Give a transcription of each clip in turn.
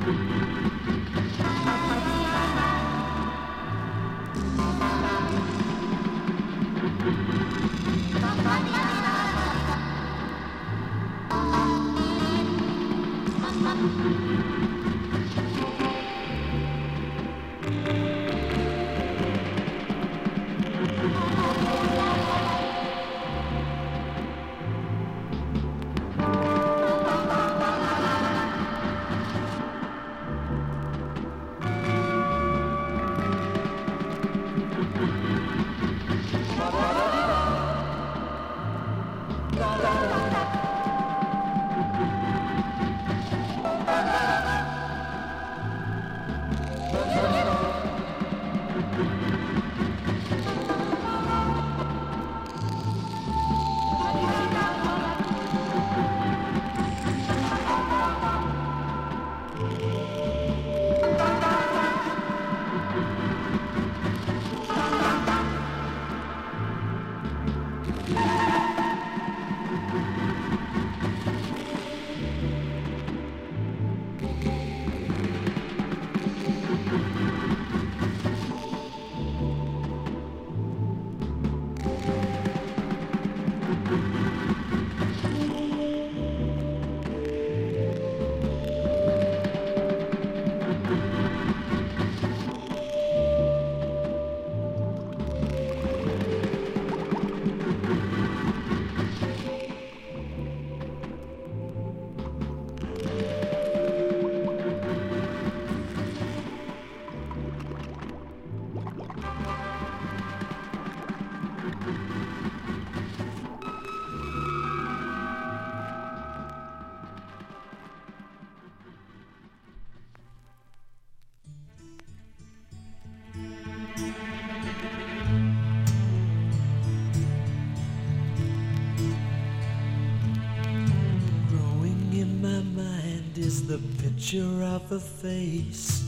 The picture of a face,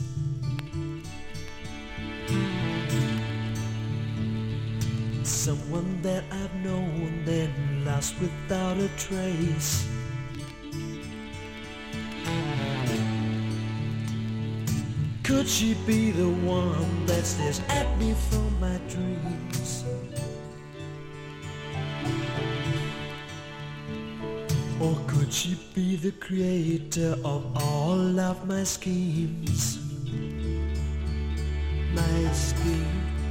someone that I've known then lost without a trace. Could she be the one that stares at me from my dreams? Or could she be the creator of all of my schemes? My schemes.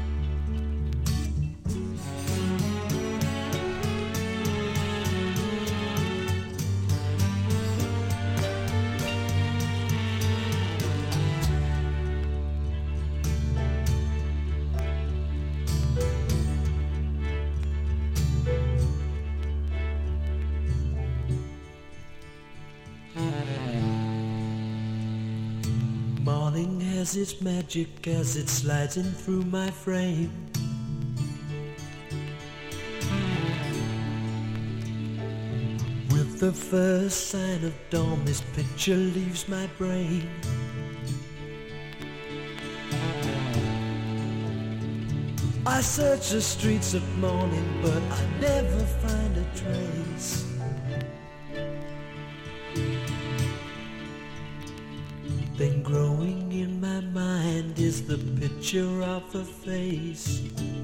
Morning has its magic as it slides in through my frame. With the first sign of dawn, this picture leaves my brain. I search the streets of morning, but I never find a trace. Then growing in my mind is the picture of a face.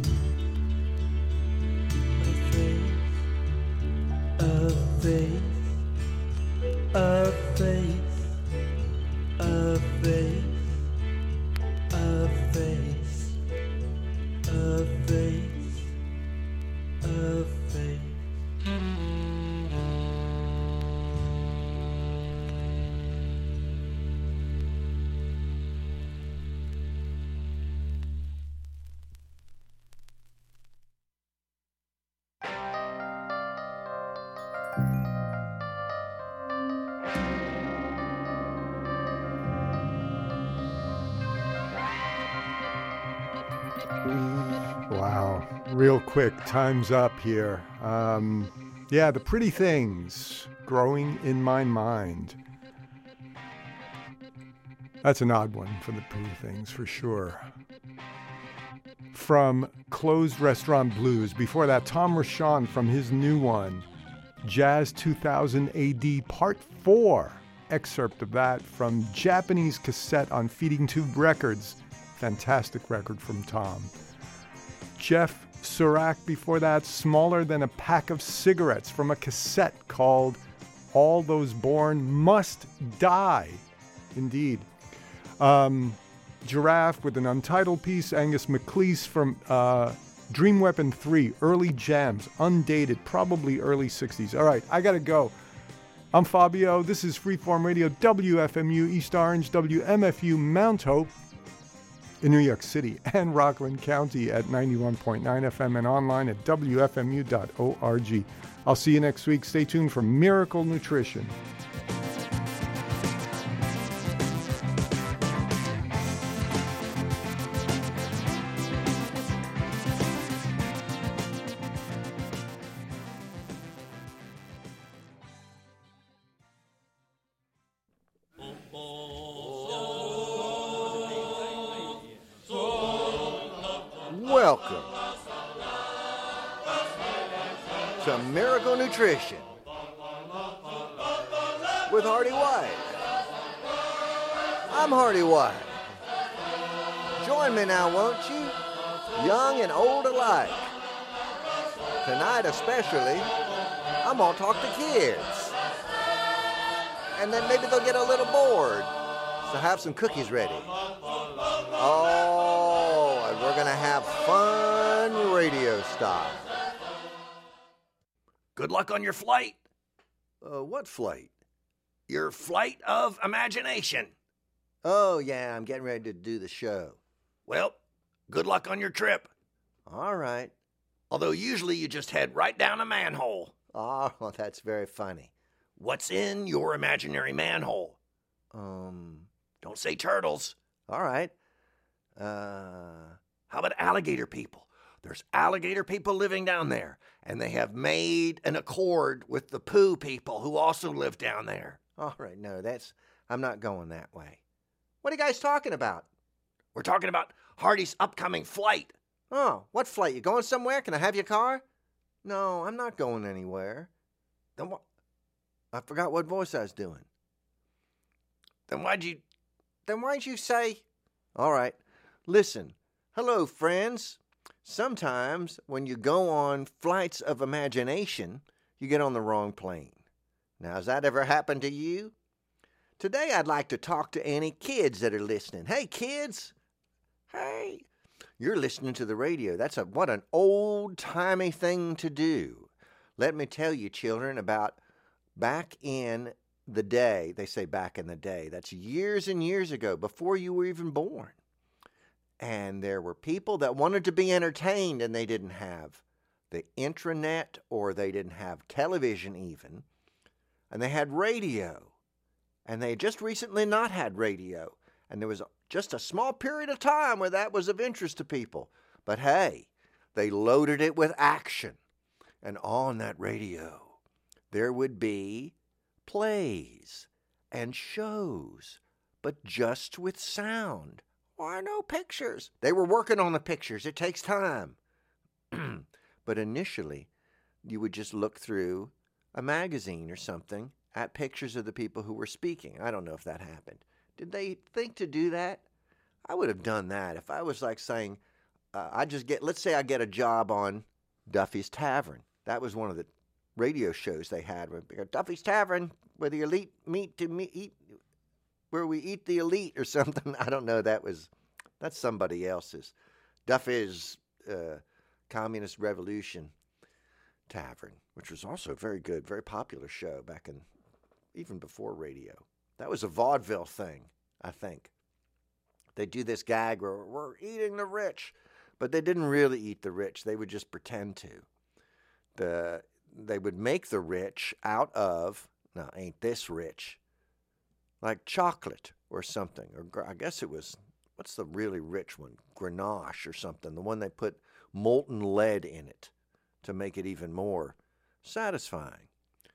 A face, a face, a face, a face, a face, a face, a face. Wow, real quick, time's up here. Yeah, The Pretty Things, Growing in My Mind. That's an odd one for The Pretty Things, for sure. From Closed Restaurant Blues. Before that, Tom Rochon from his new one, Jazz 2000 AD Part 4. excerpt of that from Japanese Cassette on Feeding Tube Records. Fantastic record from Tom. Jeff Surak before that, Smaller Than a Pack of Cigarettes from a cassette called All Those Born Must Die. Indeed. Giraffe with an untitled piece, Angus McLeese from Dream Weapon 3, Early Jams, undated, probably early 60s. All right, I gotta go. I'm Fabio. This is Freeform Radio, WFMU East Orange, WMFU Mount Hope in New York City and Rockland County at 91.9 FM and online at WFMU.org. I'll see you next week. Stay tuned for Miracle Nutrition. Welcome to Miracle Nutrition with Hardy White. I'm Hardy White. Join me now, won't you? Young and old alike. Tonight especially, I'm going to talk to kids. And then maybe they'll get a little bored. So have some cookies ready. Oh, and we're going to have fun radio style. Good luck on your flight. What flight? Your flight of imagination. Oh, yeah, I'm getting ready to do the show. Well, good luck on your trip. All right. Although usually you just head right down a manhole. Oh, that's very funny. What's in your imaginary manhole? Don't say turtles. All right. How about alligator people? There's alligator people living down there, and they have made an accord with the poo people who also live down there. All right, no, I'm not going that way. What are you guys talking about? We're talking about Hardy's upcoming flight. Oh, what flight? You going somewhere? Can I have your car? No, I'm not going anywhere. Then what? I forgot what voice I was doing. Then why'd you say? All right, listen. Hello, friends. Sometimes when you go on flights of imagination, you get on the wrong plane. Now, has that ever happened to you? Today, I'd like to talk to any kids that are listening. Hey, kids. Hey. You're listening to the radio. What an old-timey thing to do. Let me tell you, children, about back in the day. They say back in the day. That's years and years ago, before you were even born. And there were people that wanted to be entertained, and they didn't have the intranet, or they didn't have television even. And they had radio. And they had just recently not had radio. And there was just a small period of time where that was of interest to people. But hey, they loaded it with action. And on that radio, there would be plays and shows, but just with sound. Why, no pictures. They were working on the pictures. It takes time. But initially, you would just look through a magazine or something at pictures of the people who were speaking. I don't know if that happened. Did they think to do that? I would have done that if I was like saying, let's say I get a job on Duffy's Tavern. That was one of the radio shows they had. Duffy's Tavern, where the elite meet to eat, where we eat the elite or something. I don't know. That's somebody else's. Duffy's Communist Revolution Tavern, which was also a very good, very popular show back in, even before radio. That was a vaudeville thing, I think. They do this gag where we're eating the rich, but they didn't really eat the rich. They would just pretend to. They would make the rich out of, now ain't this rich, like chocolate or something. Or I guess it was, what's the really rich one? Grenache or something. The one they put molten lead in it to make it even more satisfying.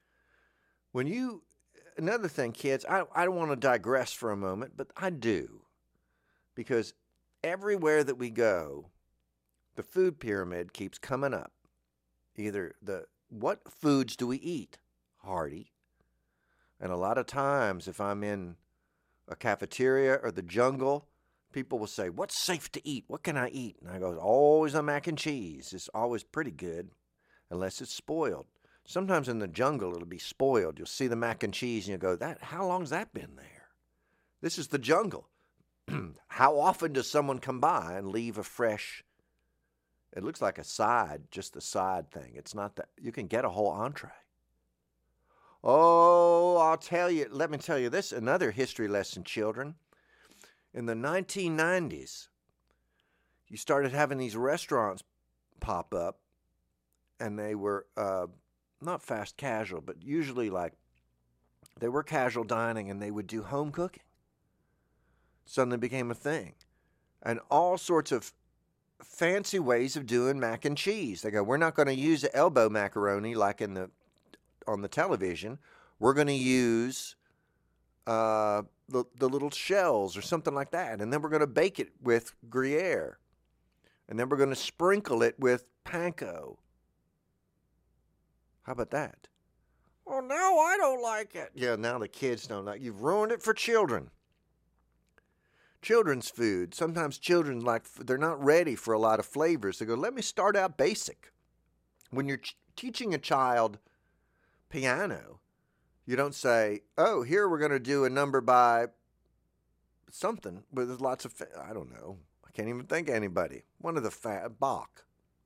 Another thing, kids, I don't want to digress for a moment, but I do. Because everywhere that we go, the food pyramid keeps coming up. Either what foods do we eat, Hardy? And a lot of times, if I'm in a cafeteria or the jungle, people will say, "What's safe to eat? What can I eat?" And I go, "Always a mac and cheese. It's always pretty good, unless it's spoiled." Sometimes in the jungle, it'll be spoiled. You'll see the mac and cheese, and you'll go, how long's that been there? This is the jungle. How often does someone come by and leave a fresh, it looks like a side, just a side thing. It's not that, you can get a whole entree. Oh, let me tell you this, another history lesson, children. In the 1990s, you started having these restaurants pop up, and they were not fast casual, but usually like they were casual dining, and they would do home cooking. Suddenly became a thing. And all sorts of fancy ways of doing mac and cheese. They go, we're not going to use the elbow macaroni like on the television. We're going to use the little shells or something like that. And then we're going to bake it with Gruyere. And then we're going to sprinkle it with panko. How about that? Oh, no, I don't like it. Yeah, now the kids don't like it. You've ruined it for children. Children's food. Sometimes children they're not ready for a lot of flavors. They go, let me start out basic. When you're teaching a child piano, you don't say, oh, here we're going to do a number by something, but there's lots of, I don't know. I can't even think of anybody. One of the Bach.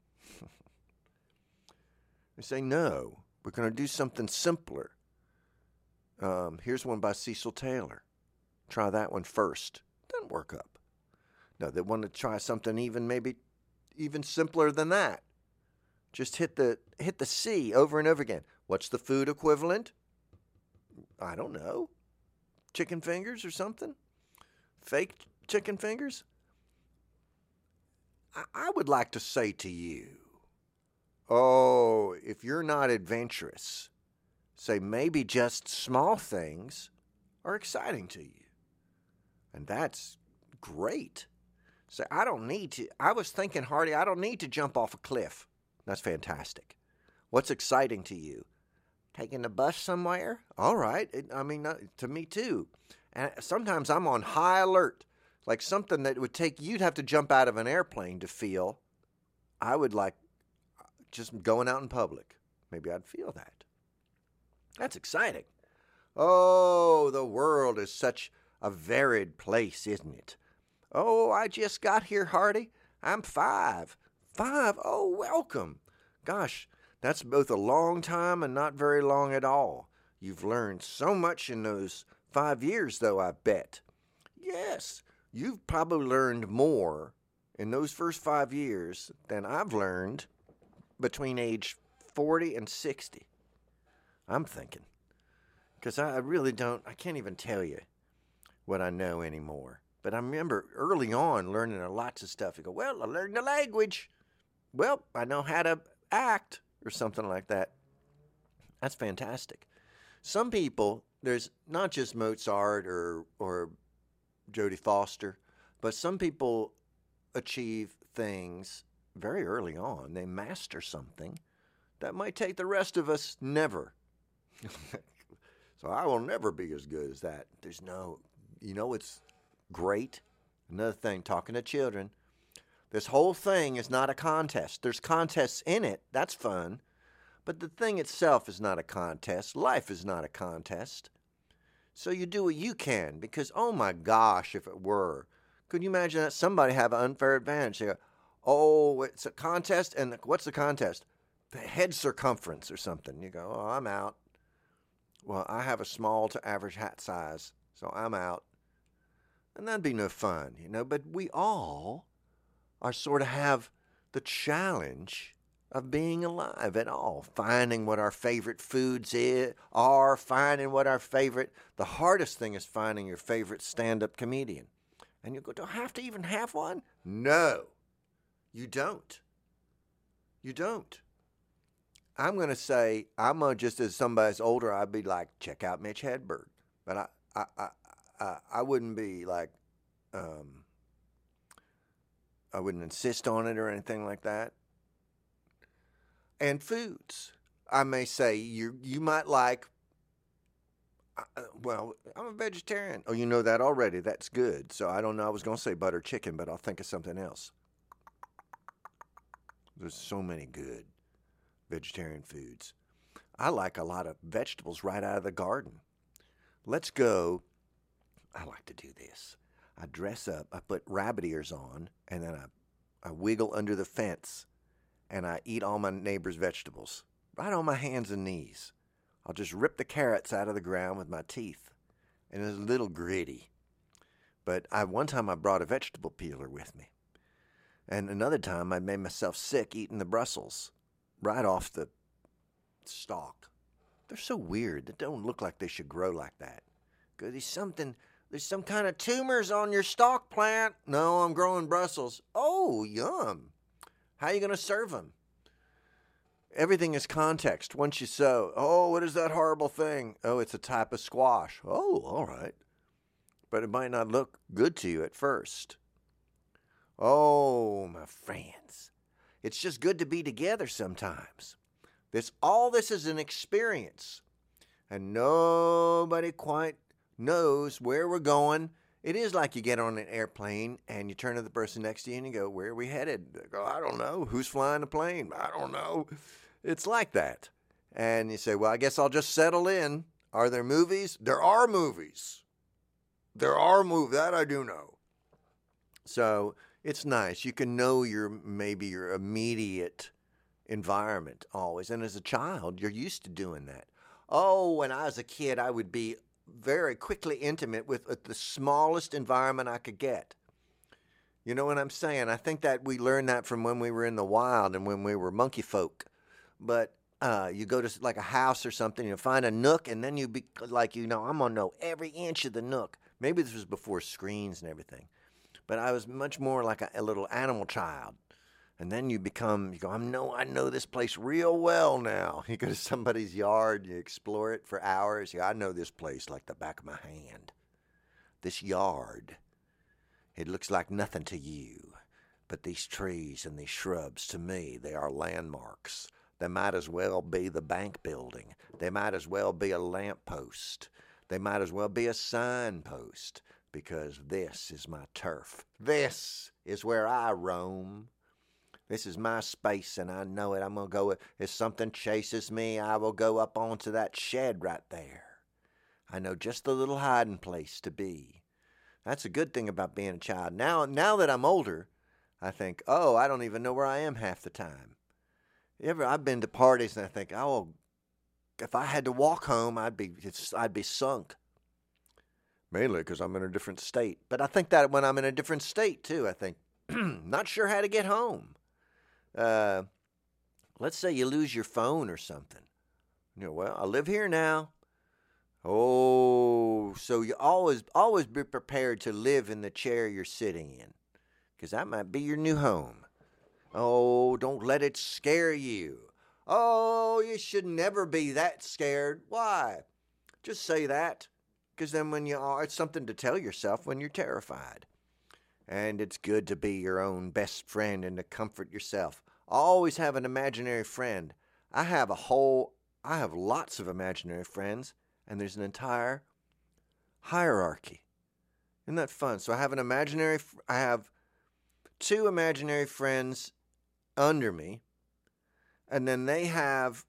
They say, no, we're going to do something simpler. Here's one by Cecil Taylor. Try that one first. Doesn't work up. No, they want to try something maybe even simpler than that. Just hit the C over and over again. What's the food equivalent? I don't know. Chicken fingers or something? Fake chicken fingers? I would like to say to you, oh, if you're not adventurous, say maybe just small things are exciting to you. And that's great. Say, I was thinking, Hardy, I don't need to jump off a cliff. That's fantastic. What's exciting to you? Taking the bus somewhere? All right. To me too. And sometimes I'm on high alert. Like something that would take, you'd have to jump out of an airplane to feel. I would like just going out in public. Maybe I'd feel that. That's exciting. Oh, the world is such a varied place, isn't it? Oh, I just got here, Hardy. I'm 5. 5? Oh, welcome. Gosh, that's both a long time and not very long at all. You've learned so much in those 5 years, though, I bet. Yes, you've probably learned more in those first 5 years than I've learned between age 40 and 60. I'm thinking. Because I can't even tell you what I know anymore. But I remember early on learning lots of stuff. You go, well, I learned the language. Well, I know how to act or something like that. That's fantastic. Some people, there's not just Mozart or Jodie Foster, but some people achieve things very early on. They master something that might take the rest of us never. So I will never be as good as that. It's great. Another thing, talking to children, this whole thing is not a contest. There's contests in it. That's fun. But the thing itself is not a contest. Life is not a contest. So you do what you can because, oh my gosh, if it were. Could you imagine that somebody have an unfair advantage? They go, oh, it's a contest, and what's the contest? The head circumference or something. You go, oh, I'm out. Well, I have a small to average hat size, so I'm out. And that'd be no fun, but we all are sort of have the challenge of being alive at all, finding what our favorite foods are, finding what the hardest thing is finding your favorite stand-up comedian. And you go, do I have to even have one? No, you don't. You don't. I'm going to say, just as somebody's older, I'd be like, check out Mitch Hedberg. But I wouldn't be like, I wouldn't insist on it or anything like that. And foods. I may say, you might like Well, I'm a vegetarian. Oh, you know that already. That's good. So I don't know. I was going to say butter chicken, but I'll think of something else. There's so many good vegetarian foods. I like a lot of vegetables right out of the garden. Let's go. I like to do this. I dress up. I put rabbit ears on, and then I wiggle under the fence, and I eat all my neighbor's vegetables right on my hands and knees. I'll just rip the carrots out of the ground with my teeth, and it's a little gritty. But one time I brought a vegetable peeler with me, and another time I made myself sick eating the Brussels right off the stalk. They're so weird. They don't look like they should grow like that. Because there's some kind of tumors on your stalk plant. No, I'm growing Brussels. Oh, yum. How are you going to serve them? Everything is context. Once you sow, oh, what is that horrible thing? Oh, it's a type of squash. Oh, all right. But it might not look good to you at first. Oh, my friends. It's just good to be together sometimes. All this is an experience. And nobody quite knows where we're going. It is like you get on an airplane and you turn to the person next to you and you go, where are we headed? They go, I don't know. Who's flying the plane? I don't know. It's like that. And you say, well, I guess I'll just settle in. Are there movies? There are movies. There are movies. That I do know. So it's nice. You can know maybe your immediate environment always. And as a child, you're used to doing that. Oh, when I was a kid, I would be very quickly intimate with the smallest environment I could get. You know what I'm saying? I think that we learned that from when we were in the wild and when we were monkey folk. But you go to like a house or something, you find a nook, and then you be like, I'm going to know every inch of the nook. Maybe this was before screens and everything. But I was much more like a little animal child. And then you go, I know this place real well now. You go to somebody's yard, you explore it for hours. I know this place like the back of my hand. This yard, it looks like nothing to you. But these trees and these shrubs, to me, they are landmarks. They might as well be the bank building. They might as well be a lamppost. They might as well be a signpost, because this is my turf. This is where I roam. This is my space, and I know it. I'm going to go. If something chases me, I will go up onto that shed right there. I know just the little hiding place to be. That's a good thing about being a child. Now that I'm older, I think, I don't even know where I am half the time. I've been to parties, and I think, if I had to walk home, I'd be sunk. Mainly because I'm in a different state. But I think that when I'm in a different state, too, I think, not sure how to get home. Let's say you lose your phone or something. Well, I live here now. Oh, so you always be prepared to live in the chair you're sitting in, because that might be your new home. Oh, don't let it scare you. Oh, you should never be that scared. Why? Just say that, because then when you are, it's something to tell yourself when you're terrified. And it's good to be your own best friend and to comfort yourself. Always have an imaginary friend. I have lots of imaginary friends, and there's an entire hierarchy. Isn't that fun? So I have 2 imaginary friends under me, and then they have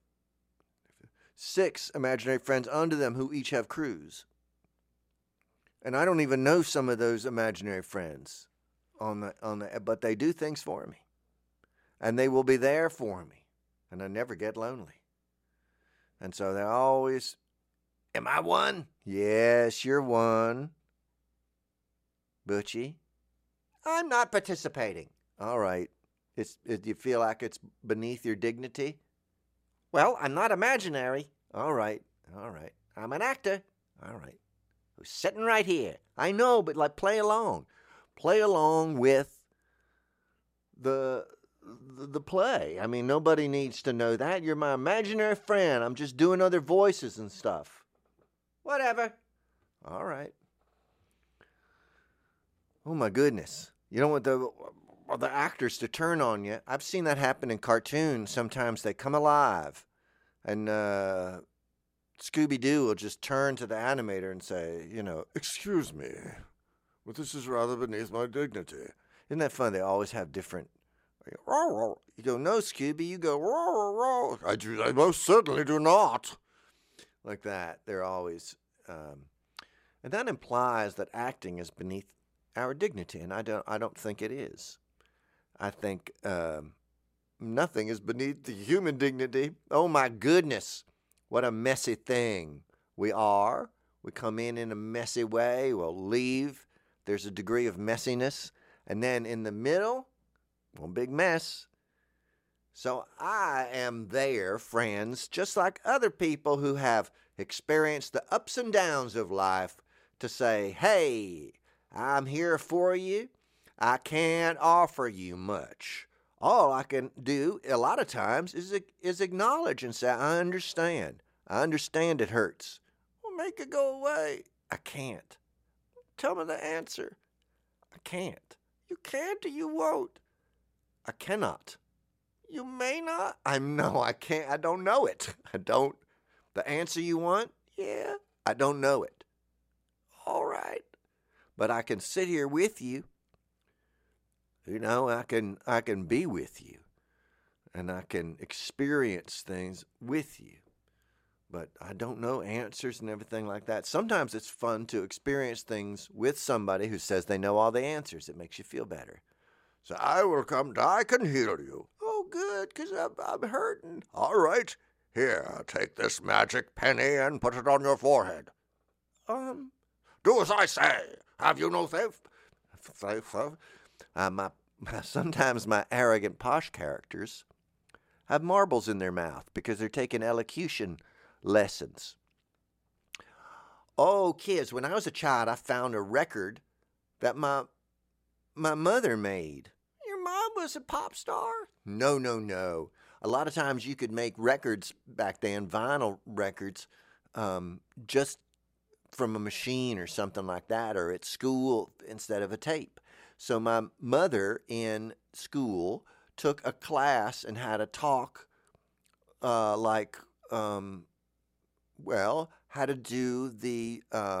6 imaginary friends under them who each have crews. And I don't even know some of those imaginary friends but they do things for me. And they will be there for me. And I never get lonely. And so they're always, am I one? Yes, you're one. Butchie? I'm not participating. All right. Do you feel like it's beneath your dignity? Well, I'm not imaginary. All right. I'm an actor. All right. Who's sitting right here. I know, but play along. Play along with the play. I mean, nobody needs to know that. You're my imaginary friend. I'm just doing other voices and stuff. Whatever. All right. Oh, my goodness. You don't want the actors to turn on you. I've seen that happen in cartoons. Sometimes they come alive. And Scooby-Doo will just turn to the animator and say, Excuse me, but this is rather beneath my dignity. isn't that fun? They always have different. You go, no, Scooby. You go, I most certainly do not. like that. They're always, and that implies that acting is beneath our dignity, and I don't think it is. I think nothing is beneath the human dignity. Oh my goodness, what a messy thing we are. We come in a messy way. We'll leave. There's a degree of messiness, and then in the middle, one big mess. So I am there, friends, just like other people who have experienced the ups and downs of life, to say, hey, I'm here for you. I can't offer you much. All I can do a lot of times is acknowledge and say, I understand. I understand it hurts. Well, make it go away. I can't. Tell me the answer. I can't. You can't or you won't. I cannot. You may not. I know I can't. I don't know it. I don't. The answer you want? Yeah. I don't know it. All right. But I can sit here with you. I can be with you. And I can experience things with you. But I don't know answers and everything like that. Sometimes it's fun to experience things with somebody who says they know all the answers. It makes you feel better. So I will come. I can heal you. Oh, good, because I'm hurting. All right. Here, take this magic penny and put it on your forehead. Do as I say. Have you no faith? Sometimes my arrogant posh characters have marbles in their mouth because they're taking elocution lessons. Oh, kids, when I was a child, I found a record that my mother made. Your mom was a pop star? No. A lot of times you could make records back then, vinyl records, just from a machine or something like that, or at school instead of a tape. So my mother in school took a class and had a talk how to do the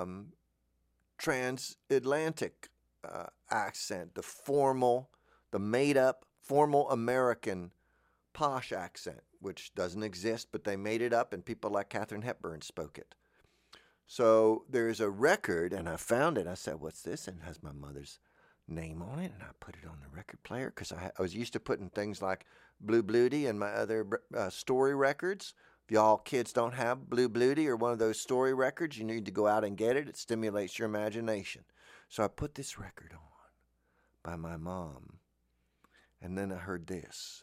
transatlantic accent, the made-up, formal American posh accent, which doesn't exist, but they made it up, and people like Katharine Hepburn spoke it. So there's a record, and I found it. I said, what's this? And it has my mother's name on it, and I put it on the record player because I was used to putting things like Blue Bluety and my other story records. If y'all kids don't have Blue Bluety or one of those story records, you need to go out and get it. It stimulates your imagination. So I put this record on by my mom, and then I heard this.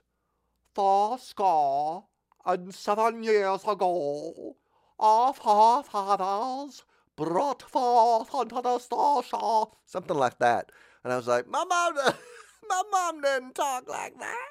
407 years ago, our forefathers brought forth onto the starshore. Something like that. And I was like, my mom doesn't talk like that.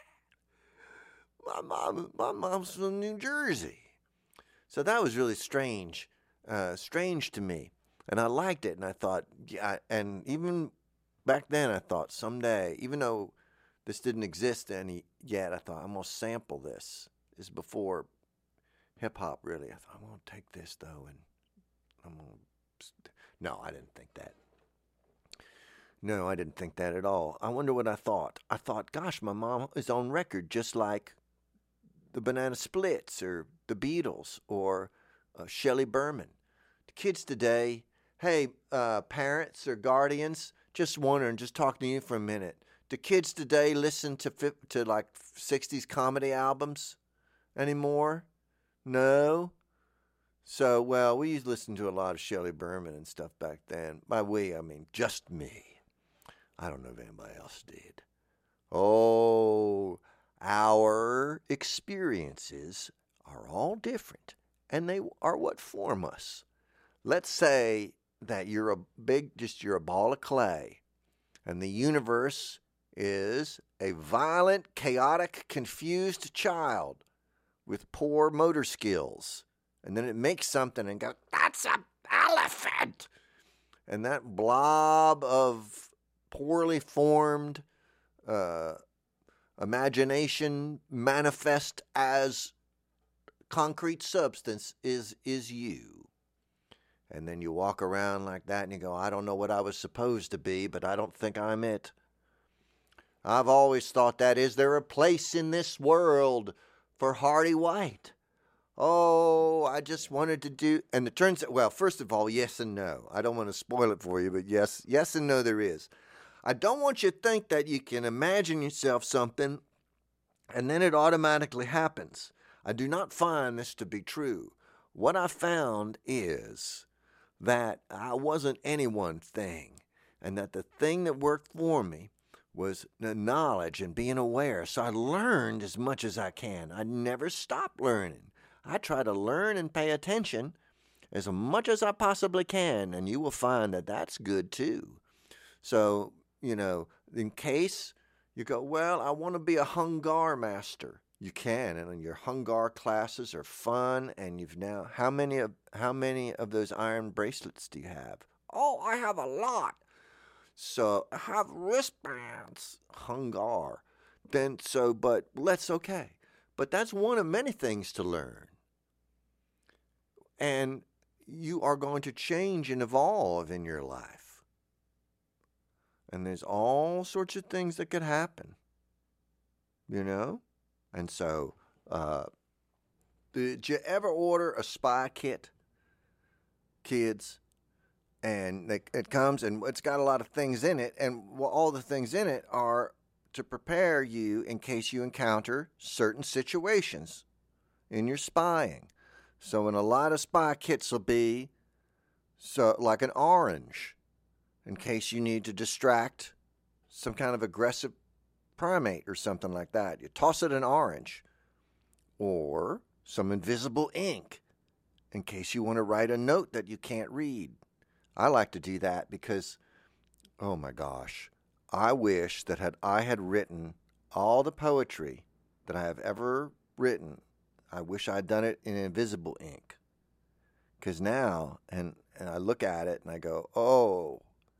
My mom's from New Jersey. So that was really strange to me. And I liked it. And I thought, yeah, and even back then I thought someday, even though this didn't exist yet, I thought, I'm going to sample this. This is before hip-hop, really. I thought, I'm going to take this, though, and I'm going to... No, I didn't think that. No, I didn't think that at all. I wonder what I thought. I thought, gosh, my mom is on record just like the Banana Splits or the Beatles or Shelley Berman. The kids today, hey, parents or guardians, just wondering, just talking to you for a minute. Do kids today listen to like 60s comedy albums anymore? No? So, well, we used to listen to a lot of Shelley Berman and stuff back then. By we, I mean just me. I don't know if anybody else did. Oh, our experiences are all different, and they are what form us. Let's say that you're a ball of clay, and the universe is a violent, chaotic, confused child with poor motor skills. And then it makes something and goes, that's an elephant. And that blob of poorly formed imagination manifest as concrete substance is you. And then you walk around like that and you go, I don't know what I was supposed to be, but I don't think I'm it. I've always thought that. Is there a place in this world for Hardy White? Oh, I just wanted to do, and it turns out, well, first of all, yes and no. I don't want to spoil it for you, but yes and no there is. I don't want you to think that you can imagine yourself something and then it automatically happens. I do not find this to be true. What I found is that I wasn't any one thing, and that the thing that worked for me was the knowledge and being aware. So I learned as much as I can. I never stopped learning. I try to learn and pay attention as much as I possibly can, and you will find that that's good too. So, in case you go, well, I want to be a Hungar master. You can, and your Hungar classes are fun, and you've now, how many of those iron bracelets do you have? Oh, I have a lot. So I have wristbands, Hungar. But that's okay. But that's one of many things to learn. And you are going to change and evolve in your life. And there's all sorts of things that could happen. And so, did you ever order a spy kit, kids? And it comes and it's got a lot of things in it. And all the things in it are to prepare you in case you encounter certain situations in your spying. So in a lot of spy kits will be like an orange in case you need to distract some kind of aggressive primate or something like that. You toss it an orange. Or some invisible ink in case you want to write a note that you can't read. I like to do that because, oh my gosh, I wish that I had written all the poetry that I have ever written. I wish I had done it in invisible ink. Because now, and I look at it and I go, oh,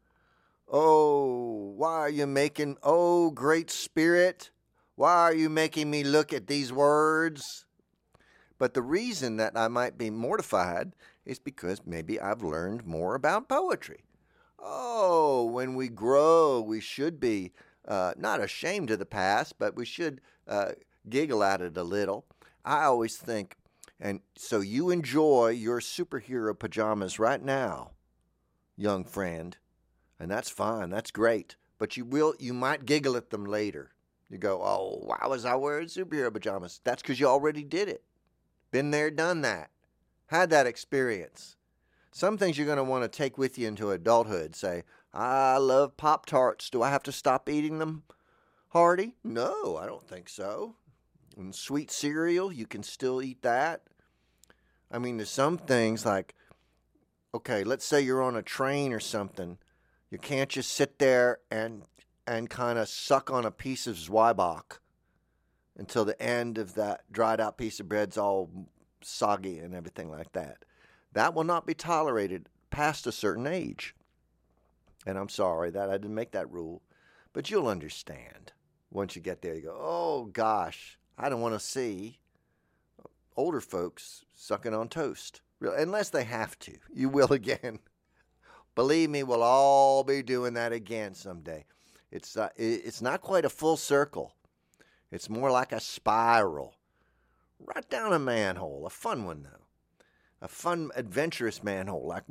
why are you making, oh, great spirit, why are you making me look at these words? But the reason that I might be mortified is because maybe I've learned more about poetry. Oh, when we grow, we should be not ashamed of the past, but we should giggle at it a little. I always think, and so you enjoy your superhero pajamas right now, young friend, and that's fine, that's great. But you might giggle at them later. You go, oh, why was I wearing superhero pajamas? That's because you already did it. Been there, done that. Had that experience. Some things you're going to want to take with you into adulthood. Say, I love Pop-Tarts. Do I have to stop eating them, Hardy? No, I don't think so. And sweet cereal, you can still eat that. I mean, there's some things like, okay, let's say you're on a train or something. You can't just sit there and kind of suck on a piece of Zwieback until the end of that dried out piece of bread's all soggy and everything like that. That will not be tolerated past a certain age. And I'm sorry that I didn't make that rule, but you'll understand. Once you get there, you go, oh gosh, I don't want to see older folks sucking on toast. Unless they have to. You will again. Believe me, we'll all be doing that again someday. It's not quite a full circle. It's more like a spiral. Right down a manhole. A fun one, though. A fun, adventurous manhole. I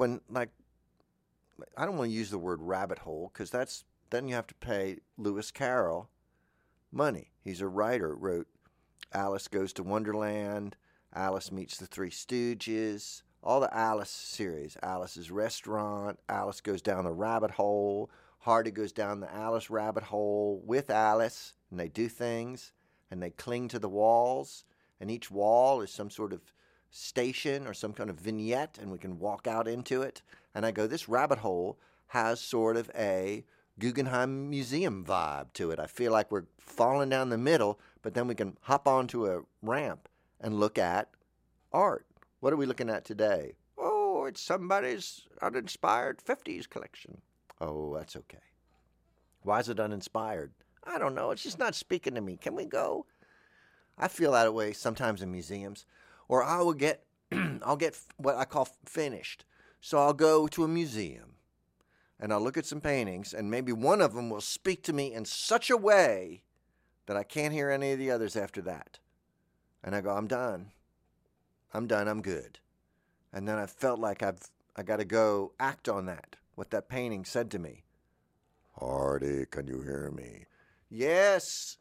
don't want to use the word rabbit hole, because then you have to pay Lewis Carroll money. He's a writer. Wrote Alice Goes to Wonderland, Alice Meets the Three Stooges, all the Alice series. Alice's Restaurant, Alice Goes Down the Rabbit Hole, Hardy goes down the Alice rabbit hole with Alice, and they do things, and they cling to the walls, and each wall is some sort of station or some kind of vignette, and we can walk out into it. And I go, this rabbit hole has sort of a Guggenheim Museum vibe to it. I feel like we're falling down the middle, but then we can hop onto a ramp and look at art. What are we looking at today? Oh, it's somebody's uninspired 50s collection. Oh, that's okay. Why is it uninspired? I don't know. It's just not speaking to me. Can we go? I feel that way sometimes in museums. Or I will get, I'll get what I call finished. So I'll go to a museum and I'll look at some paintings, and maybe one of them will speak to me in such a way that I can't hear any of the others after that. And I go, I'm done. I'm good. And then I felt like I got to go act on that, what that painting said to me. Hardy, can you hear me? Yes,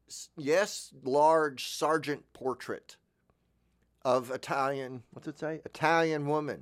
large sergeant portrait of Italian, what's it say? Italian woman.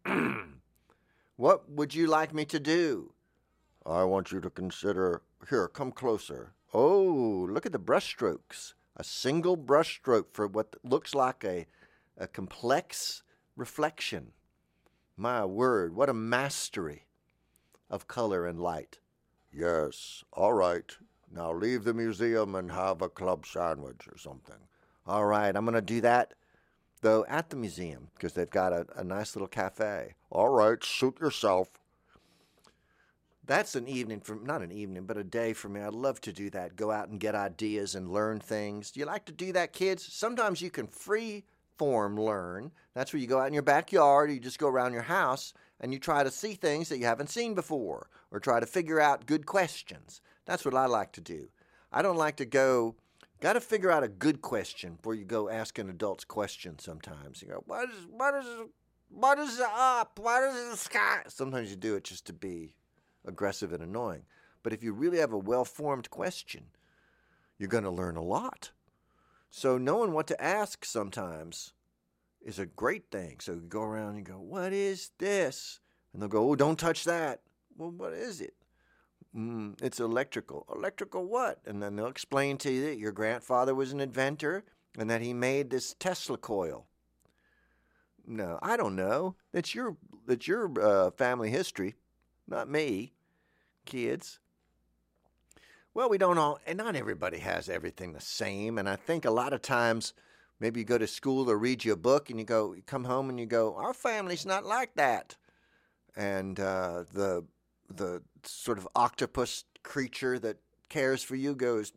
What would you like me to do? I want you to consider, here, come closer. Oh, look at the brushstrokes. A single brushstroke for what looks like a complex reflection. My word, what a mastery of color and light. Yes, all right. Now leave the museum and have a club sandwich or something. All right, I'm going to do that, though, at the museum, because they've got a nice little cafe. All right, suit yourself. That's an evening, not an evening, but a day for me. I'd love to do that, go out and get ideas and learn things. Do you like to do that, kids? Sometimes you can free form learn. That's where you go out in your backyard, or you just go around your house, and you try to see things that you haven't seen before, or try to figure out good questions. That's what I like to do. I don't like to got to figure out a good question before you go asking adults questions sometimes. You go, what is up? What is the sky? Sometimes you do it just to be aggressive and annoying. But if you really have a well-formed question, you're going to learn a lot. So knowing what to ask sometimes is a great thing. So you go around and you go, what is this? And they'll go, oh, don't touch that. Well, what is it? It's electrical. Electrical what? And then they'll explain to you that your grandfather was an inventor and that he made this Tesla coil. No, I don't know. That's your family history, not me, kids. Well, we don't all, and not everybody has everything the same. And I think a lot of times, maybe you go to school or read you a book and you come home and you go, our family's not like that. And the sort of octopus creature that cares for you goes,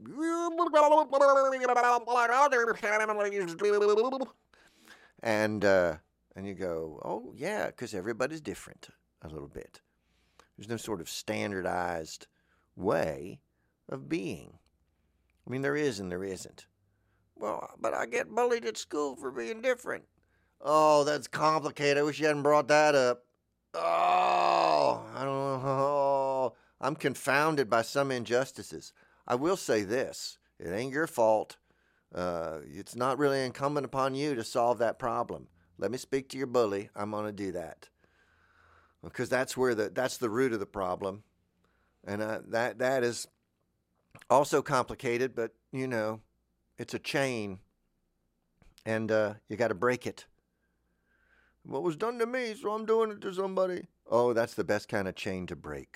and you go, oh yeah, because everybody's different a little bit. There's no sort of standardized way of being. I mean, there is and there isn't. Well, but I get bullied at school for being different. Oh, that's complicated. I wish you hadn't brought that up. Oh, I don't know. I'm confounded by some injustices. I will say this. It ain't your fault. It's not really incumbent upon you to solve that problem. Let me speak to your bully. I'm going to do that. Because that's the root of the problem. And that is also complicated, but, it's a chain. And you got to break it. What was done to me, so I'm doing it to somebody. Oh, that's the best kind of chain to break.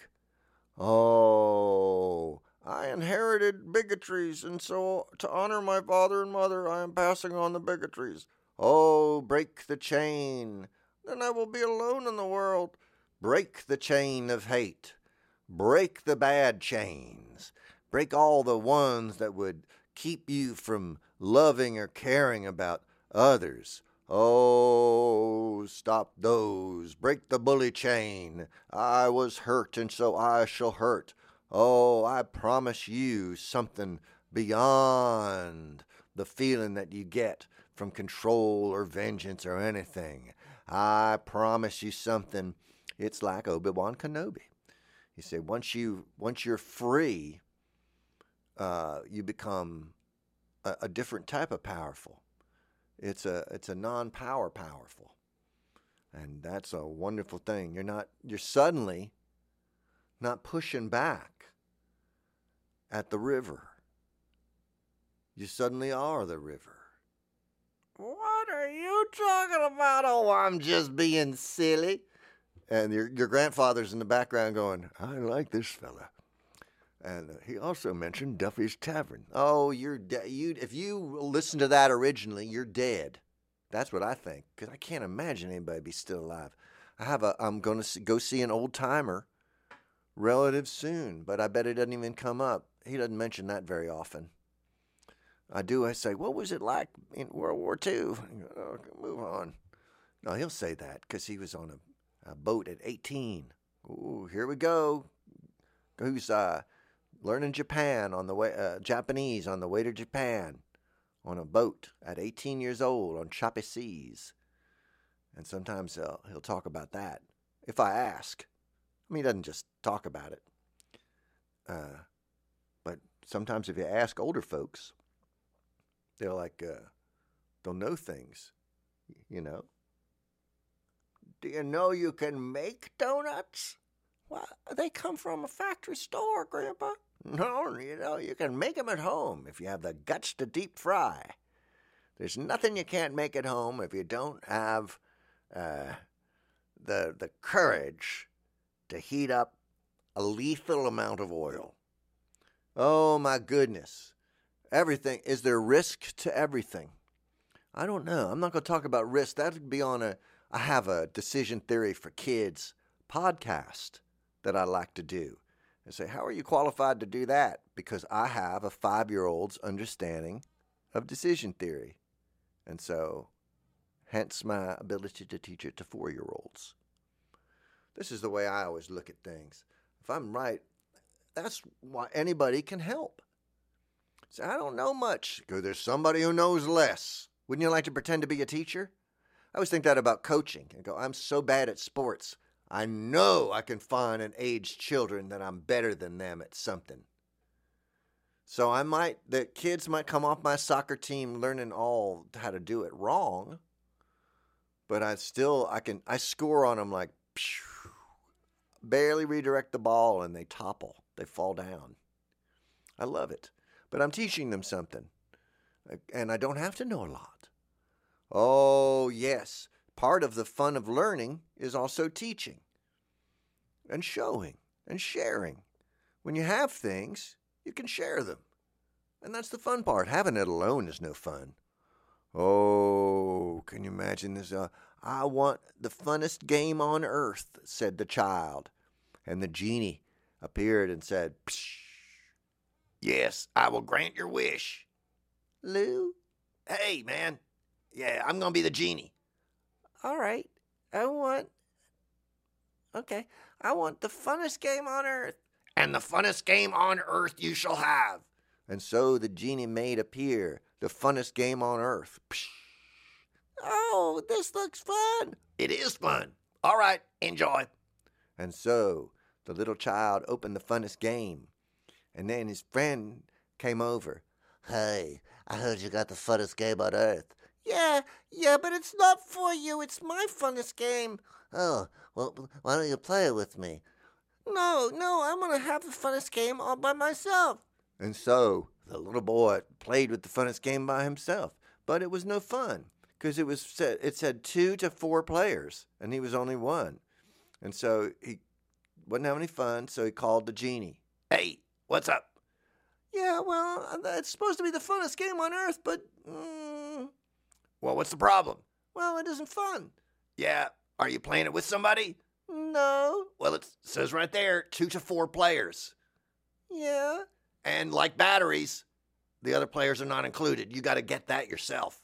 Oh, I inherited bigotries, and so to honor my father and mother, I am passing on the bigotries. Oh, break the chain. Then I will be alone in the world. Break the chain of hate. Break the bad chains. Break all the ones that would keep you from loving or caring about others. Oh, stop those. Break the bully chain. I was hurt, and so I shall hurt. Oh, I promise you something beyond the feeling that you get from control or vengeance or anything. I promise you something. It's like Obi-Wan Kenobi. He said, once you're free, you become a different type of powerful. It's a non-power powerful. And that's a wonderful thing. You're suddenly not pushing back at the river. You suddenly are the river. What are you talking about? Oh, I'm just being silly. And your grandfather's in the background going, I like this fella. And he also mentioned Duffy's Tavern. Oh, you're if you listen to that originally, you're dead. That's what I think, because I can't imagine anybody be still alive. I'm going to go see an old timer relative soon, but I bet it doesn't even come up. He doesn't mention that very often. I say, what was it like in World War II? Oh, move on. No, he'll say that because he was on a boat at 18. Ooh, here we go. Who's learning Japanese on the way to Japan on a boat at 18 years old on choppy seas. And sometimes he'll talk about that if I ask. I mean, he doesn't just talk about it. But sometimes if you ask older folks, they're like, they'll know things, you know. Do you know you can make donuts? Well, they come from a factory store, Grandpa. No, you know, you can make them at home if you have the guts to deep fry. There's nothing you can't make at home if you don't have the courage to heat up a lethal amount of oil. Oh, my goodness. Everything. Is there risk to everything? I don't know. I'm not going to talk about risk. That would be on I have a Decision Theory for Kids podcast that I like to do. And say, how are you qualified to do that? Because I have a 5-year-old's understanding of decision theory. And so, hence my ability to teach it to 4-year-olds. This is the way I always look at things. If I'm right, that's why anybody can help. So I don't know much. Go, there's somebody who knows less. Wouldn't you like to pretend to be a teacher? I always think that about coaching. I go, I'm so bad at sports. I know I can find and age children that I'm better than them at something. So the kids might come off my soccer team learning all how to do it wrong, but I score on them like, phew, barely redirect the ball and they topple. They fall down. I love it. But I'm teaching them something. And I don't have to know a lot. Oh, yes. Part of the fun of learning is also teaching and showing and sharing. When you have things, you can share them. And that's the fun part. Having it alone is no fun. Oh, can you imagine this? I want the funnest game on earth, said the child. And the genie appeared and said, psh, yes, I will grant your wish. Lou? Hey, man. Yeah, I'm going to be the genie. All right. I want the funnest game on earth. And the funnest game on earth you shall have. And so the genie made appear the funnest game on earth. Psh. Oh, this looks fun. It is fun. All right, enjoy. And so the little child opened the funnest game. And then his friend came over. Hey, I heard you got the funnest game on earth. Yeah, but it's not for you. It's my funnest game. Oh, well, why don't you play it with me? No, I'm going to have the funnest game all by myself. And so the little boy played with the funnest game by himself. But it was no fun because it said 2 to 4 players, and he was only 1. And so he wouldn't have any fun, so he called the genie. Hey, what's up? Yeah, well, it's supposed to be the funnest game on earth, but... Well, what's the problem? Well, it isn't fun. Yeah, are you playing it with somebody? No. Well, it says right there, 2 to 4 players. Yeah. And like batteries, the other players are not included. You got to get that yourself.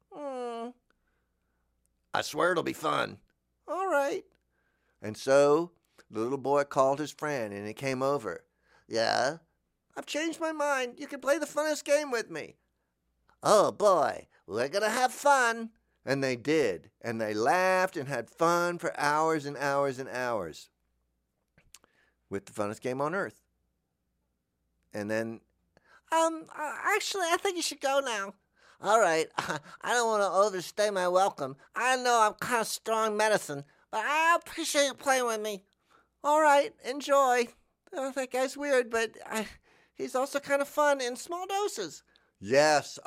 I swear it'll be fun. All right. And so the little boy called his friend and he came over. Yeah? I've changed my mind. You can play the funnest game with me. Oh, boy, we're going to have fun. And they did. And they laughed and had fun for hours and hours and hours with the funnest game on earth. And then, actually, I think you should go now. All right. I don't want to overstay my welcome. I know I'm kind of strong medicine, but I appreciate you playing with me. All right. Enjoy. Oh, that guy's weird, but he's also kind of fun in small doses. Yes.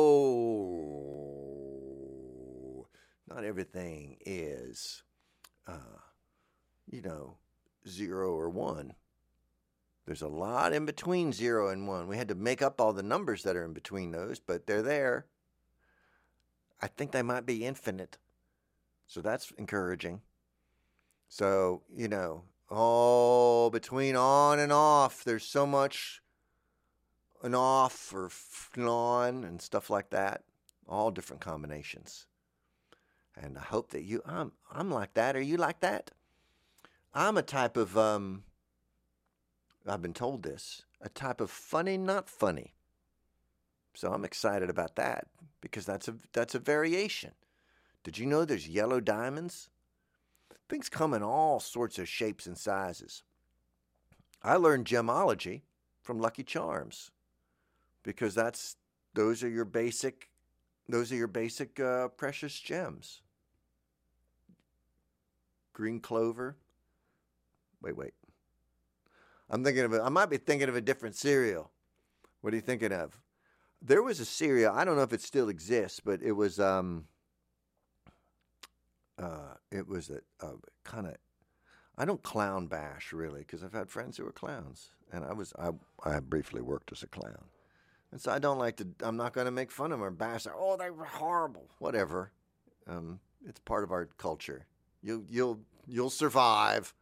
Oh, not everything is, 0 or 1. There's a lot in between 0 and 1. We had to make up all the numbers that are in between those, but they're there. I think they might be infinite. So that's encouraging. So, between on and off, there's so much and off or on and stuff like that. All different combinations. And I hope that I'm like that. Are you like that? I'm a type of, I've been told this, a type of funny, not funny. So I'm excited about that because that's a variation. Did you know there's yellow diamonds? Things come in all sorts of shapes and sizes. I learned gemology from Lucky Charms because those are your basic precious gems. Green clover. Wait. I might be thinking of a different cereal. What are you thinking of? There was a cereal, I don't know if it still exists, but it was a kind of, I don't clown bash really, because I've had friends who were clowns, and I briefly worked as a clown. And so I'm not going to make fun of them or bash them. Oh, they were horrible. Whatever. It's part of our culture. You'll survive.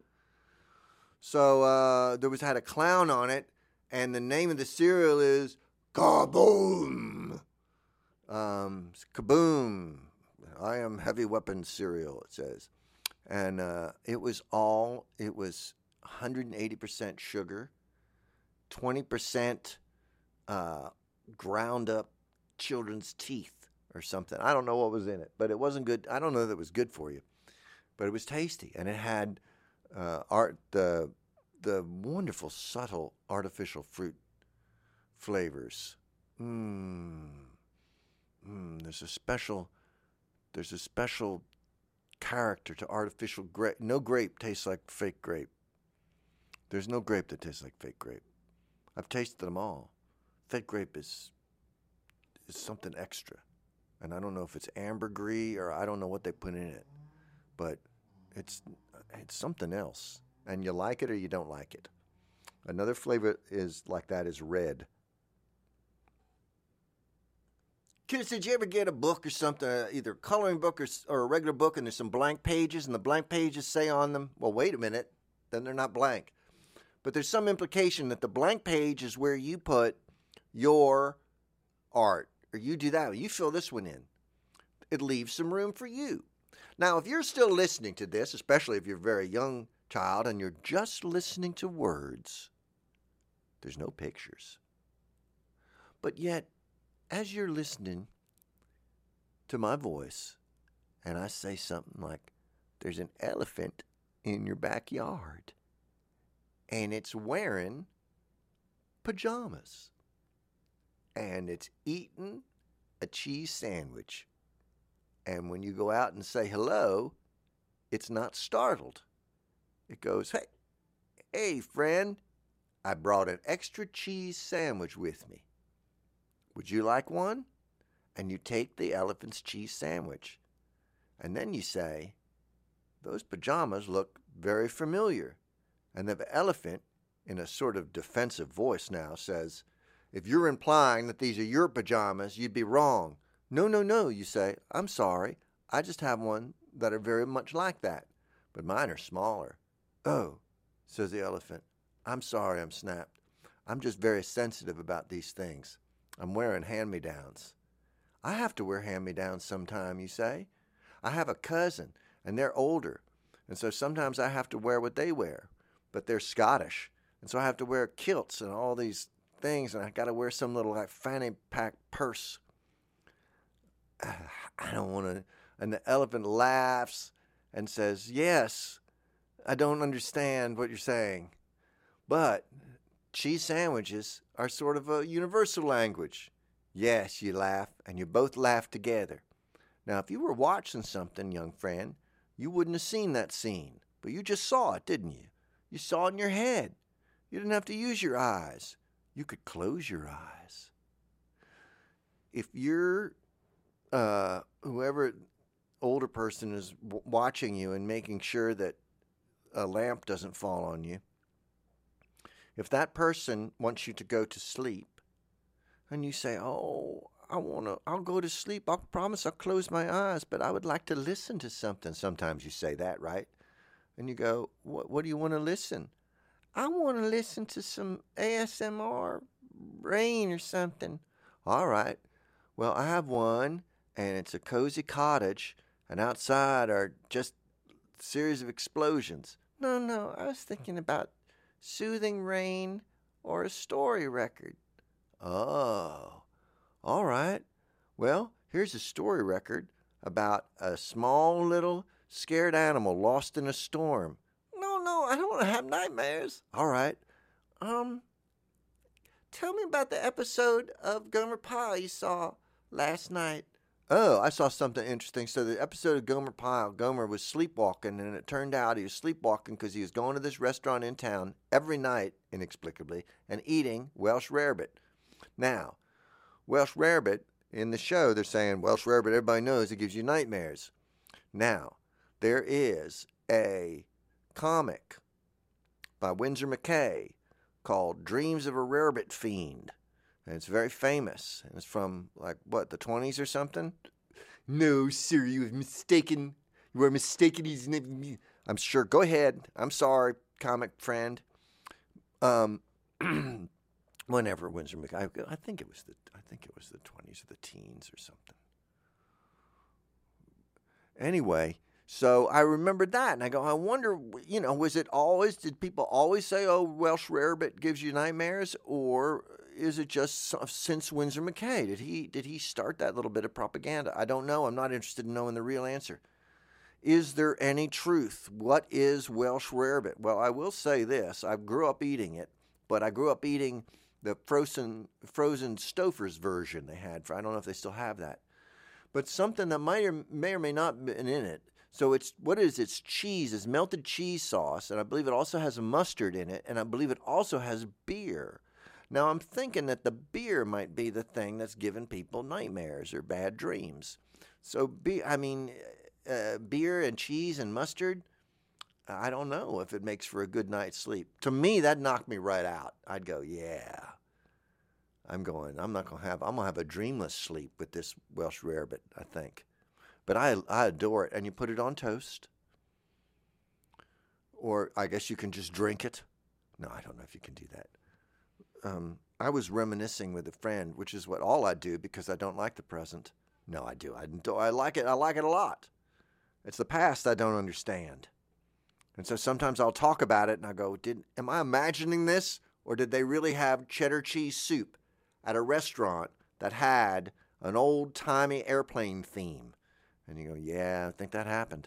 So had a clown on it, and the name of the cereal is Kaboom. Kaboom. I am heavy weapon cereal, it says. And it was 180% sugar, 20% ground up children's teeth or something. I don't know what was in it, but it wasn't good. I don't know that it was good for you, but it was tasty. And it had the wonderful, subtle, artificial fruit flavors. There's a special character to artificial grape. No grape tastes like fake grape. There's no grape that tastes like fake grape. I've tasted them all. Fake grape is something extra. And I don't know if it's ambergris or I don't know what they put in it. But it's something else. And you like it or you don't like it. Another flavor is red. Kids, did you ever get a book or something, either a coloring book or a regular book, and there's some blank pages, and the blank pages say on them, well, wait a minute, then they're not blank. But there's some implication that the blank page is where you put your art, or you do that, you fill this one in. It leaves some room for you. Now, if you're still listening to this, especially if you're a very young child and you're just listening to words, there's no pictures. But yet, as you're listening to my voice, and I say something like, there's an elephant in your backyard, and it's wearing pajamas, and it's eating a cheese sandwich. And when you go out and say hello, it's not startled. It goes, hey, friend, I brought an extra cheese sandwich with me. Would you like one? And you take the elephant's cheese sandwich. And then you say, those pajamas look very familiar. And the elephant, in a sort of defensive voice now, says, if you're implying that these are your pajamas, you'd be wrong. No, you say, I'm sorry. I just have one that are very much like that. But mine are smaller. Oh, says the elephant, I'm sorry I'm snapped. I'm just very sensitive about these things. I'm wearing hand-me-downs. I have to wear hand-me-downs sometime, you say. I have a cousin, and they're older, and so sometimes I have to wear what they wear, but they're Scottish, and so I have to wear kilts and all these things, and I got to wear some little fanny pack purse. I don't want to. And the elephant laughs and says, yes, I don't understand what you're saying, but cheese sandwiches are sort of a universal language. Yes, you laugh, and you both laugh together. Now, if you were watching something, young friend, you wouldn't have seen that scene, but you just saw it, didn't you? You saw it in your head. You didn't have to use your eyes. You could close your eyes. If you're, whoever older person is watching you and making sure that a lamp doesn't fall on you, if that person wants you to go to sleep, and you say, oh, I'll go to sleep. I promise I'll close my eyes, but I would like to listen to something. Sometimes you say that, right? And you go, what do you want to listen? I want to listen to some ASMR rain or something. All right. Well, I have one, and it's a cozy cottage, and outside are just a series of explosions. No, I was thinking about soothing rain or a story record. Oh, all right. Well, here's a story record about a small little scared animal lost in a storm. No, I don't want to have nightmares. All right. Tell me about the episode of Gomer Pyle you saw last night. Oh, I saw something interesting. So the episode of Gomer Pyle, Gomer was sleepwalking, and it turned out he was sleepwalking because he was going to this restaurant in town every night, inexplicably, and eating Welsh rarebit. Now, Welsh rarebit, in the show, they're saying Welsh rarebit, everybody knows it gives you nightmares. Now, there is a comic by Winsor McCay called Dreams of a Rarebit Fiend. And it's very famous. And it's from, the 20s or something? No, sir, you were mistaken. You were mistaken. His name. I'm sure. Go ahead. I'm sorry, comic friend. Whenever Winsor McCay, I think it was the 20s or the teens or something. Anyway, so I remembered that, and I go, I wonder, did people always say, oh, Welsh rarebit gives you nightmares, or is it just since Winsor McCay? Did he start that little bit of propaganda? I don't know. I'm not interested in knowing the real answer. Is there any truth? What is Welsh rarebit? Well, I will say this. I grew up eating it, but I grew up eating the frozen Stouffer's version they had. I don't know if they still have that. But something that may or may not have been in it. So it's cheese. It's melted cheese sauce, and I believe it also has mustard in it, and I believe it also has beer. Now, I'm thinking that the beer might be the thing that's giving people nightmares or bad dreams. So, beer and cheese and mustard, I don't know if it makes for a good night's sleep. To me, that knocked me right out. I'd go, yeah. I'm going to have a dreamless sleep with this Welsh rarebit, I think. But I adore it. And you put it on toast. Or I guess you can just drink it. No, I don't know if you can do that. I was reminiscing with a friend, which is what all I do because I don't like the present. No, I do. I like it. I like it a lot. It's the past I don't understand. And so sometimes I'll talk about it and I go, am I imagining this? Or did they really have cheddar cheese soup at a restaurant that had an old-timey airplane theme? And you go, yeah, I think that happened.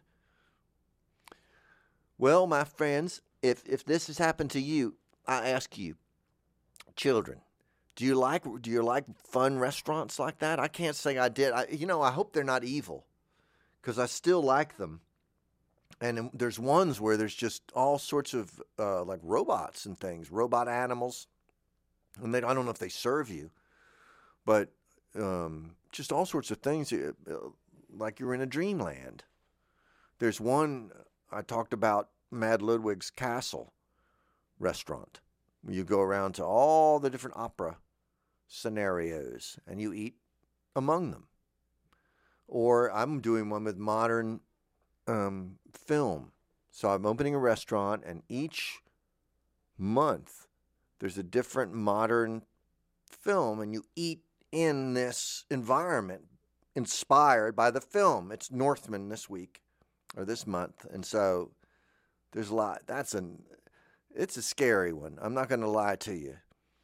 Well, my friends, if this has happened to you, I ask you, children, do you like fun restaurants like that? I can't say I did. I hope they're not evil because I still like them. And there's ones where there's just all sorts of like robots and things, robot animals. And I don't know if they serve you, but just all sorts of things like you're in a dreamland. There's one I talked about, Mad Ludwig's Castle restaurant. You go around to all the different opera scenarios and you eat among them. Or I'm doing one with modern film. So I'm opening a restaurant, and each month there's a different modern film, and you eat in this environment inspired by the film. It's Northman this week or this month, and so there's a lot. It's a scary one. I'm not going to lie to you.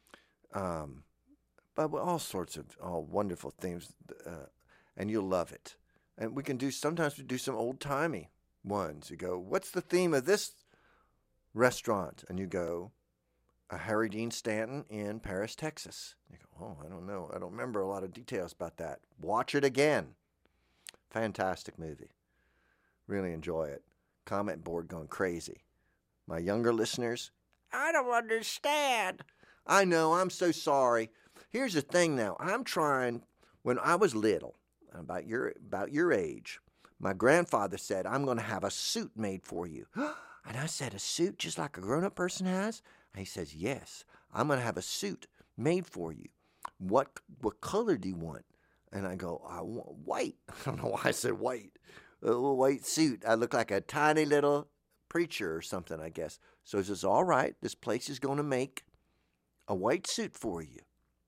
But all sorts of wonderful themes, and you'll love it. And sometimes we do some old-timey ones. You go, what's the theme of this restaurant? And you go, Harry Dean Stanton in Paris, Texas. You go, I don't know. I don't remember a lot of details about that. Watch it again. Fantastic movie. Really enjoy it. Comment board going crazy. My younger listeners, I don't understand. I know, I'm so sorry. Here's the thing now. I'm trying, when I was little, about your age, my grandfather said, I'm going to have a suit made for you. And I said, a suit just like a grown-up person has? And he says, yes, I'm going to have a suit made for you. What color do you want? And I go, I want white. I don't know why I said white. A little white suit. I look like a tiny little preacher or something, I guess. So he says, all right, this place is going to make a white suit for you.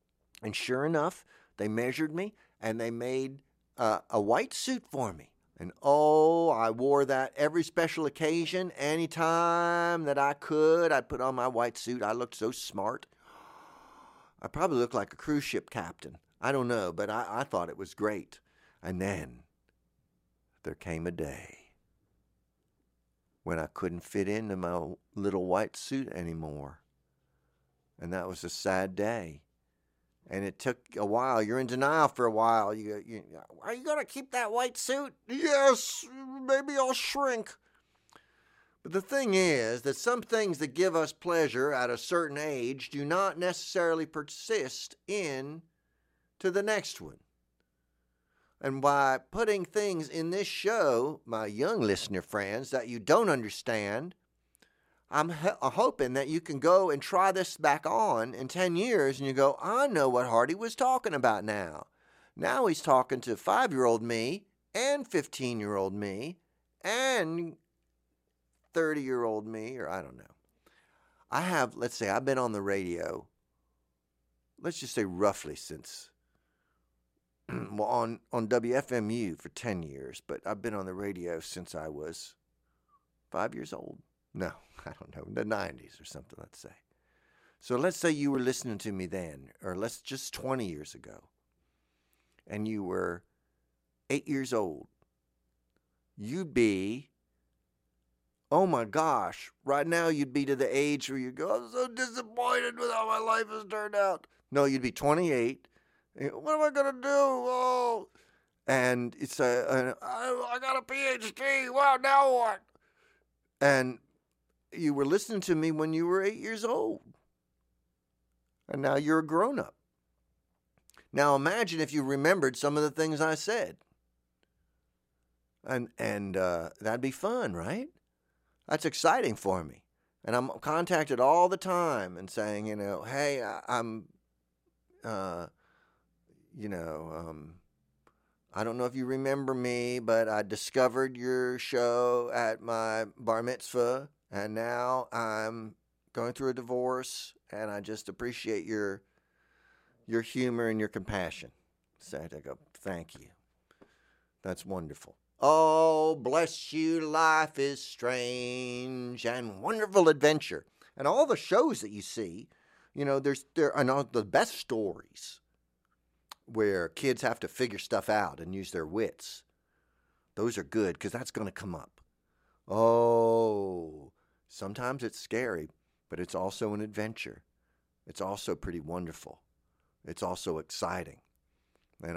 And sure enough, they measured me and they made a white suit for me. And oh, I wore that every special occasion. Anytime that I could, I'd put on my white suit. I looked so smart. I probably looked like a cruise ship captain. I don't know, but I thought it was great. And then there came a day when I couldn't fit into my little white suit anymore. And that was a sad day. And it took a while. You're in denial for a while. Are you going to keep that white suit? Yes, maybe I'll shrink. But the thing is that some things that give us pleasure at a certain age do not necessarily persist to the next one. And by putting things in this show, my young listener friends, that you don't understand, I'm hoping that you can go and try this back on in 10 years and you go, I know what Hardy was talking about now. Now he's talking to 5-year-old me and 15-year-old me and 30-year-old me, or I don't know. Let's say I've been on the radio, let's just say roughly since, on WFMU for 10 years, but I've been on the radio since I was 5 years old. No, I don't know, the 90s or something, let's say. So let's say you were listening to me then, or let's just 20 years ago, and you were 8 years old. You'd be, oh my gosh, right now you'd be to the age where you go, I'm so disappointed with how my life has turned out. No, you'd be 28. What am I going to do? Oh, and it's I got a PhD. Wow, now what? And you were listening to me when you were 8 years old. And now you're a grown-up. Now imagine if you remembered some of the things I said. And that'd be fun, right? That's exciting for me. And I'm contacted all the time and saying, hey, I don't know if you remember me, but I discovered your show at my bar mitzvah, and now I'm going through a divorce, and I just appreciate your humor and your compassion. So I go, thank you. That's wonderful. Oh, bless you, life is strange and wonderful adventure. And all the shows that you see, there are the best stories where kids have to figure stuff out and use their wits. Those are good because that's going to come up. Oh, sometimes it's scary, but it's also an adventure. It's also pretty wonderful. It's also exciting. And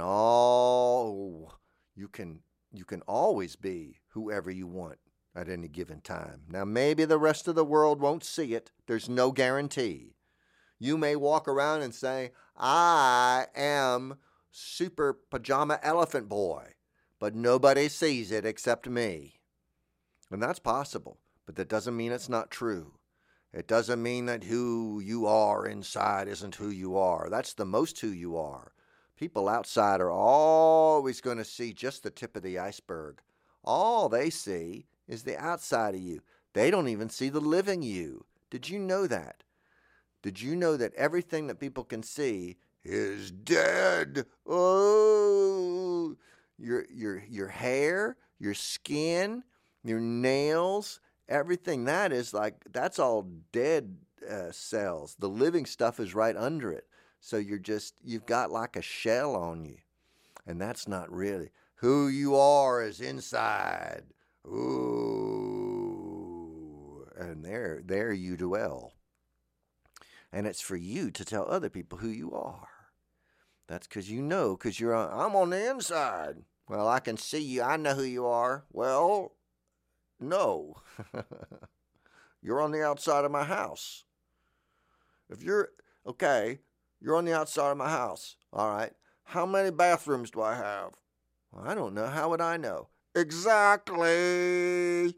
you can always be whoever you want at any given time. Now, maybe the rest of the world won't see it. There's no guarantee. You may walk around and say, I am Super Pajama Elephant Boy, but nobody sees it except me. And that's possible, but that doesn't mean it's not true. It doesn't mean that who you are inside isn't who you are. That's the most who you are. People outside are always going to see just the tip of the iceberg. All they see is the outside of you. They don't even see the living you. Did you know that? Did you know that everything that people can see is dead? Oh, your hair, your skin, your nails, everything that's all dead cells. The living stuff is right under it. So you've got like a shell on you. And that's not really. Who you are is inside. Ooh. And there you dwell. And it's for you to tell other people who you are. That's because I'm on the inside. Well, I can see you. I know who you are. Well, no. You're on the outside of my house. You're on the outside of my house. All right. How many bathrooms do I have? Well, I don't know. How would I know? Exactly.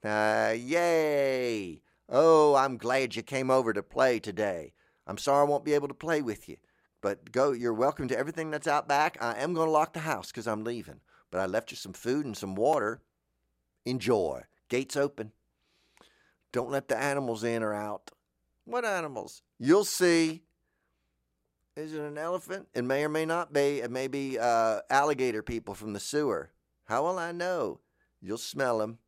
Yay. Oh, I'm glad you came over to play today. I'm sorry I won't be able to play with you. But you're welcome to everything that's out back. I am going to lock the house because I'm leaving. But I left you some food and some water. Enjoy. Gates open. Don't let the animals in or out. What animals? You'll see. Is it an elephant? It may or may not be. It may be alligator people from the sewer. How will I know? You'll smell them.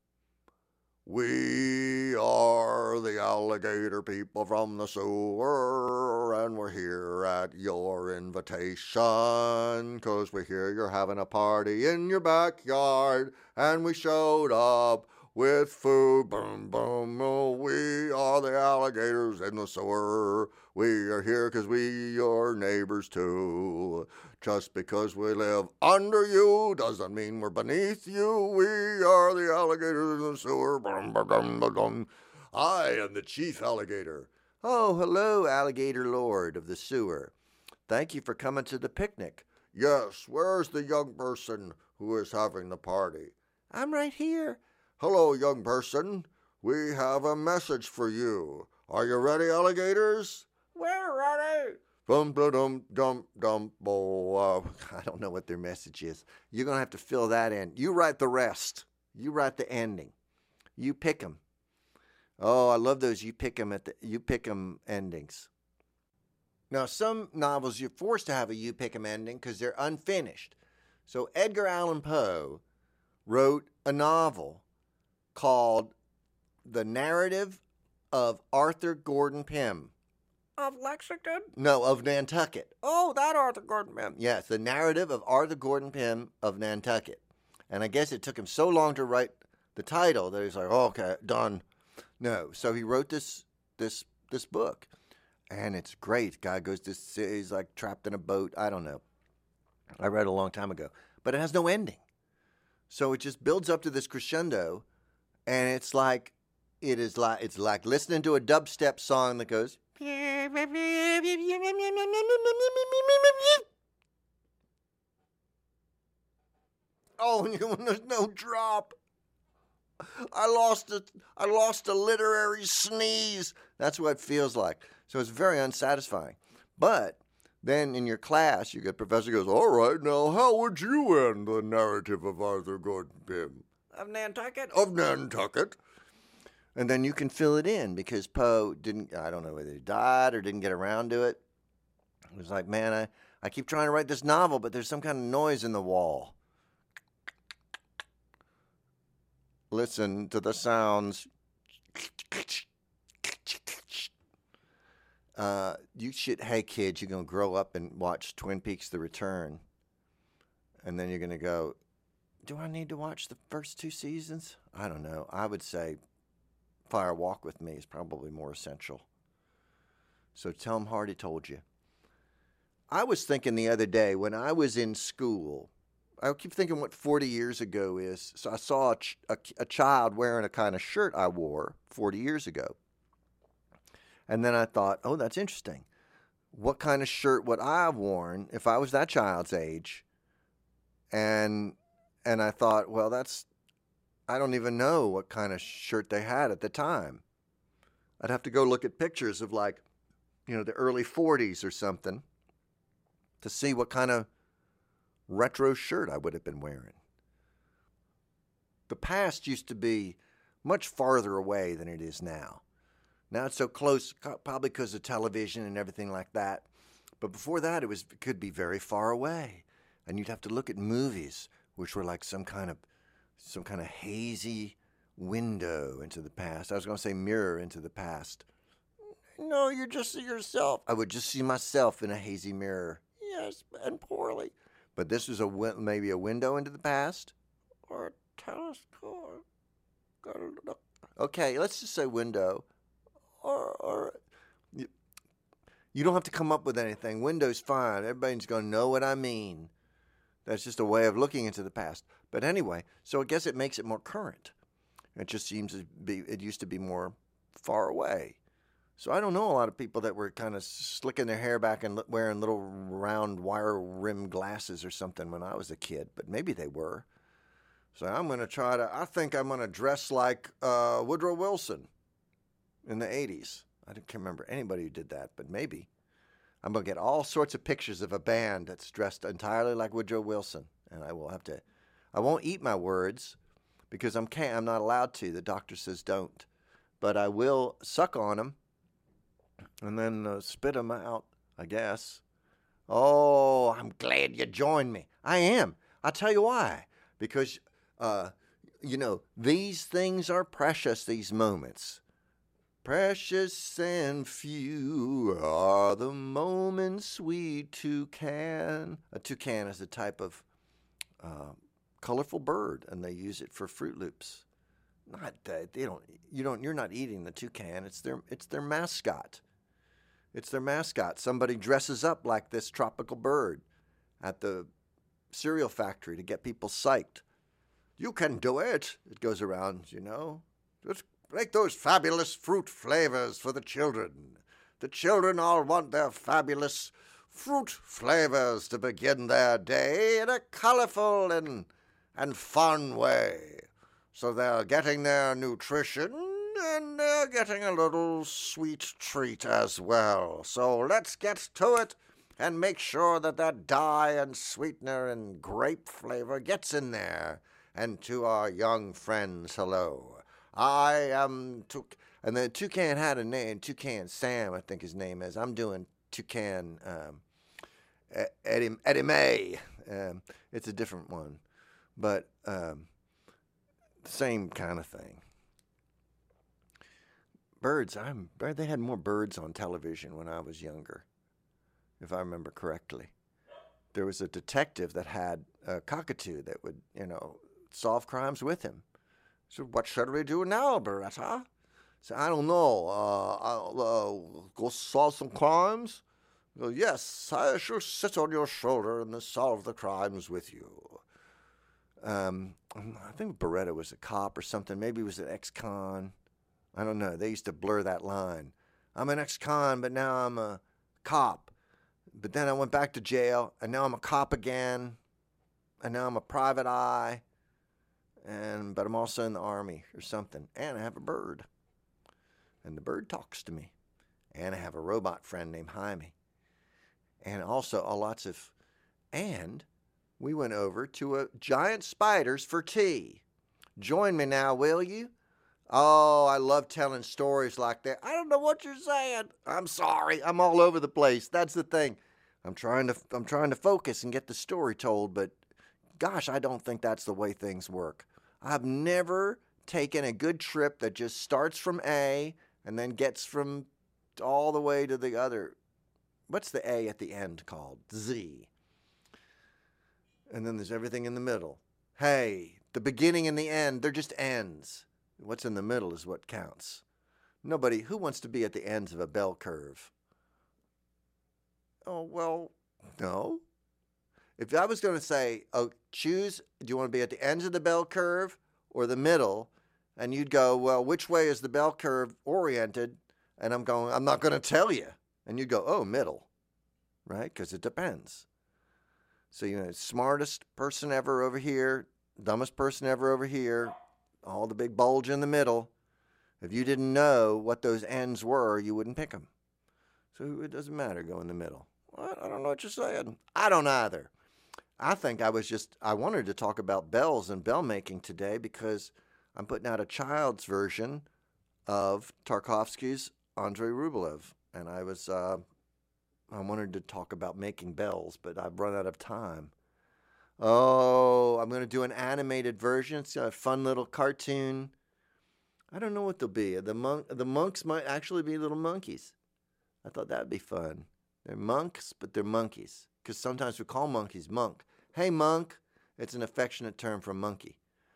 We are the alligator people from the sewer, and we're here at your invitation, 'cause we hear you're having a party in your backyard, and we showed up with food. Boom, boom, oh, we are the alligators in the sewer. We are here 'cause we your neighbors too. Just because we live under you doesn't mean we're beneath you. We are the alligators in the sewer. Boom, boom, boom, boom. I am the chief alligator. Oh, hello, alligator lord of the sewer. Thank you for coming to the picnic. Yes, where's the young person who is having the party? I'm right here. Hello, young person. We have a message for you. Are you ready, alligators? We're ready. Dum dum dum dum dum. I don't know what their message is. You're gonna have to fill that in. You write the rest. You write the ending. You pick them. Oh, I love those. You pick them endings. Now, some novels you're forced to have a you pick 'em ending because they're unfinished. So Edgar Allan Poe wrote a novel called The Narrative of Arthur Gordon Pym. Of Lexington? No, of Nantucket. Oh, that Arthur Gordon Pym. Yes, The Narrative of Arthur Gordon Pym of Nantucket. And I guess it took him so long to write the title that he's like, oh, okay, done. No, so he wrote this book. And it's great. Guy goes to sea, he's like trapped in a boat. I don't know. I read it a long time ago. But it has no ending. So it just builds up to this crescendo, and it's like listening to a dubstep song that goes. Oh, and there's no drop. I lost a literary sneeze. That's what it feels like. So it's very unsatisfying. But then in your class, your professor goes, all right, now how would you end the narrative of Arthur Gordon Pym? Of Nantucket? Of Nantucket. And then you can fill it in because Poe didn't, I don't know whether he died or didn't get around to it. It was like, man, I keep trying to write this novel, but there's some kind of noise in the wall. Listen to the sounds. Hey kids, you're going to grow up and watch Twin Peaks The Return. And then you're going to go, do I need to watch the first 2 seasons? I don't know. I would say Fire Walk with Me is probably more essential. So tell them Hardy told you. I was thinking the other day when I was in school, I keep thinking what 40 years ago is. So I saw a child wearing a kind of shirt I wore 40 years ago. And then I thought, oh, that's interesting. What kind of shirt would I have worn if I was that child's age? And I thought, well, I don't even know what kind of shirt they had at the time. I'd have to go look at pictures of the early 40s or something to see what kind of retro shirt I would have been wearing. The past used to be much farther away than it is now. Now it's so close, probably because of television and everything like that. But before that, it could be very far away. And you'd have to look at movies, which were like some kind of hazy window into the past. I was going to say mirror into the past. No, you just see yourself. I would just see myself in a hazy mirror. Yes, and poorly. But this was maybe a window into the past? Or a telescope. Okay, let's just say window. Or you don't have to come up with anything. Window's fine. Everybody's going to know what I mean. That's just a way of looking into the past. But anyway, so I guess it makes it more current. It just seems it used to be more far away. So I don't know a lot of people that were kind of slicking their hair back and wearing little round wire rim glasses or something when I was a kid, but maybe they were. So I think I'm going to dress like Woodrow Wilson in the 80s. I can't remember anybody who did that, but maybe. I'm going to get all sorts of pictures of a band that's dressed entirely like Woodrow Wilson, and I won't eat my words because I'm not allowed to. The doctor says don't. But I will suck on them and then spit them out, I guess. Oh, I'm glad you joined me. I am. I'll tell you why. Because, these things are precious, these moments. Precious and few are the moments we toucan. A toucan is a type of colorful bird, and they use it for Fruit Loops. Not that you're not eating the toucan. It's their mascot. It's their mascot. Somebody dresses up like this tropical bird at the cereal factory to get people psyched. You can do it. It goes around, Just make those fabulous fruit flavors for the children. The children all want their fabulous fruit flavors to begin their day in a colorful and fun way. So they're getting their nutrition and they're getting a little sweet treat as well. So let's get to it and make sure that dye and sweetener and grape flavor gets in there. And to our young friends, hello. I am and the toucan had a name, Toucan Sam, I think his name is. I'm doing Toucan Eddie May. It's a different one, but same kind of thing. Birds, they had more birds on television when I was younger, if I remember correctly. There was a detective that had a cockatoo that would, solve crimes with him. So what should we do now, Beretta? So I don't know. I'll go solve some crimes? Well, yes, I shall sit on your shoulder and solve the crimes with you. I think Beretta was a cop or something. Maybe he was an ex-con. I don't know. They used to blur that line. I'm an ex-con, but now I'm a cop. But then I went back to jail, and now I'm a cop again. And now I'm a private eye. But I'm also in the Army or something. And I have a bird. And the bird talks to me. And I have a robot friend named Jaime. And also and we went over to a giant spiders for tea. Join me now, will you? Oh, I love telling stories like that. I don't know what you're saying. I'm sorry. I'm all over the place. That's the thing. I'm trying to focus and get the story told, but gosh, I don't think that's the way things work. I've never taken a good trip that just starts from A and then gets from all the way to the other. What's the A at the end called? Z. And then there's everything in the middle. Hey, the beginning and the end, they're just ends. What's in the middle is what counts. Who wants to be at the ends of a bell curve? Oh, well, no. If I was going to say, choose, do you want to be at the ends of the bell curve or the middle? And you'd go, well, which way is the bell curve oriented? And I'm not going to tell you. And you'd go, oh, middle, right? Because it depends. So, smartest person ever over here, dumbest person ever over here, all the big bulge in the middle. If you didn't know what those ends were, you wouldn't pick them. So it doesn't matter, go in the middle. What? I don't know what you're saying. I don't either. I think I wanted to talk about bells and bell making today because I'm putting out a child's version of Tarkovsky's Andrei Rublev. And I wanted to talk about making bells, but I've run out of time. Oh, I'm going to do an animated version. It's a fun little cartoon. I don't know what they'll be. The monks might actually be little monkeys. I thought that'd be fun. They're monks, but they're monkeys. Because sometimes we call monkeys monk. Hey, monk. It's an affectionate term for monkey.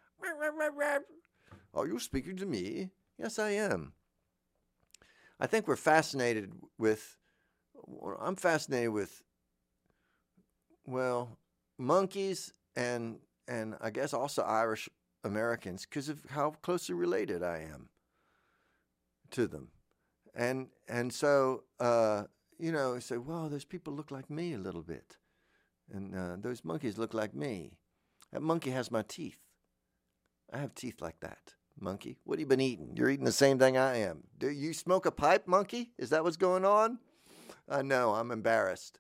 Are you speaking to me? Yes, I am. I think I'm fascinated with, monkeys and I guess also Irish Americans because of how closely related I am to them. And so, you say, well, those people look like me a little bit. And those monkeys look like me. That monkey has my teeth. I have teeth like that. Monkey, what have you been eating? You're eating the same thing I am. Do you smoke a pipe, monkey? Is that what's going on? No, I'm embarrassed.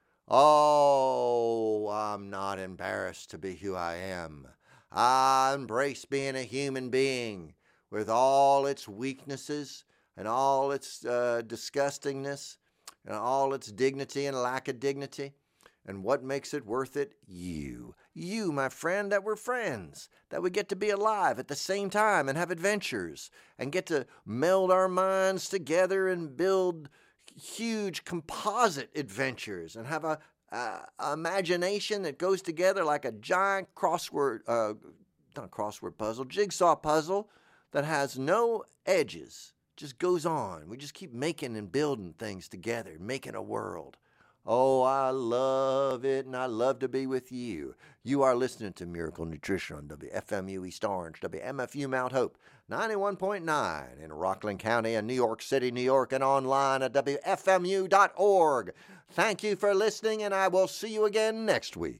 Oh, I'm not embarrassed to be who I am. I embrace being a human being with all its weaknesses and all its disgustingness and all its dignity and lack of dignity. And what makes it worth it? You. You, my friend, that we're friends. That we get to be alive at the same time and have adventures and get to meld our minds together and build huge composite adventures and have a imagination that goes together like a giant jigsaw puzzle that has no edges. Just goes on. We just keep making and building things together, making a world. Oh, I love it, and I love to be with you. You are listening to Miracle Nutrition on WFMU East Orange, WMFU Mount Hope, 91.9 in Rockland County and New York City, New York, and online at WFMU.org. Thank you for listening, and I will see you again next week.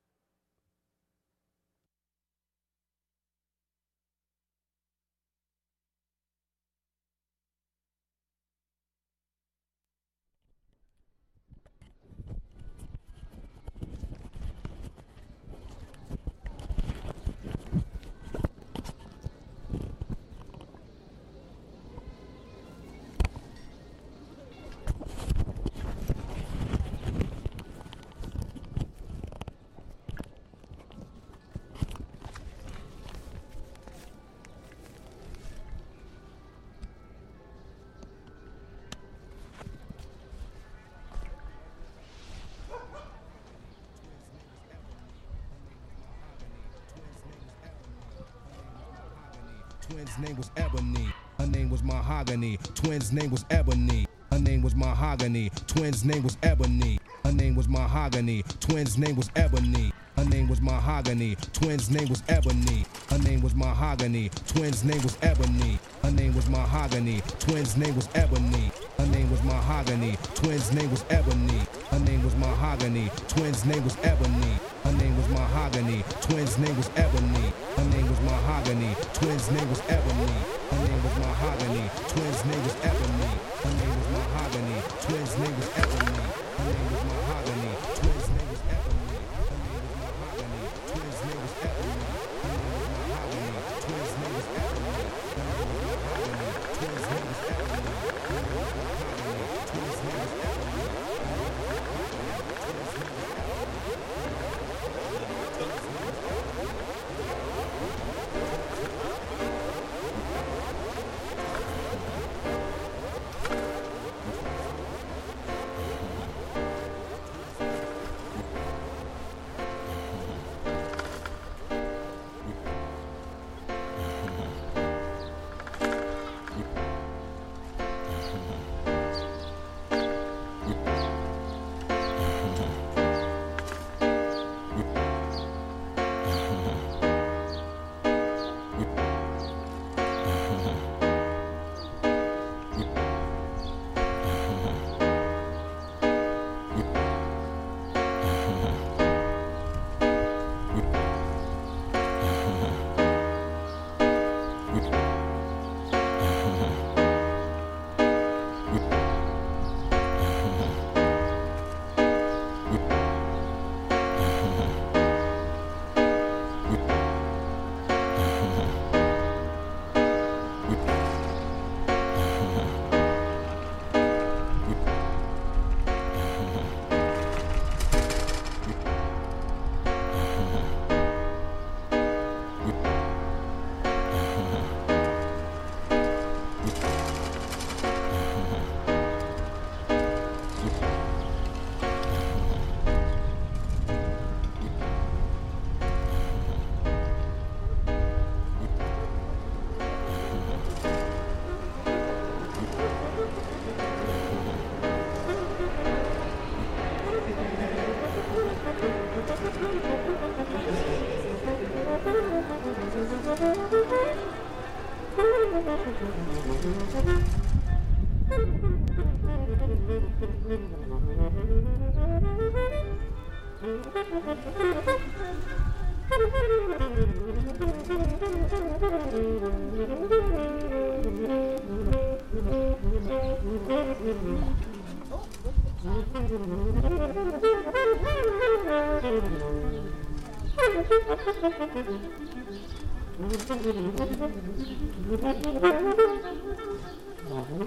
Twins' name was Ebony. Her name was Mahogany. Twins' name was Ebony. Her name was Mahogany. Twins' name was Ebony. Her name was Mahogany. Twins' name was Ebony. Her name was Mahogany. Twins' name was Ebony. Her name was Mahogany. Twins' name was Ebony. Her name was Mahogany. Twins' name was Ebony. Her name was Mahogany. Twins' name was Ebony. Her name was Mahogany. Twins' name was Ebony. Her name was Mahogany. Twins' name was Ebony. Her name was Mahogany. Twins' name was Ebony. Her name was Mahogany. Twins' name was Ebony. Her name was Mahogany. Twins' name was Ebony. Her name was Mahogany. Twins' name was Ebony. Her name was Mahogany. Twins' name was Ebony. Her name was Mahogany. Twins' name was Ebony. Her name was Mahogany. Twins' name was Ebony. Her name was Mahogany. Twins' name was Ebony.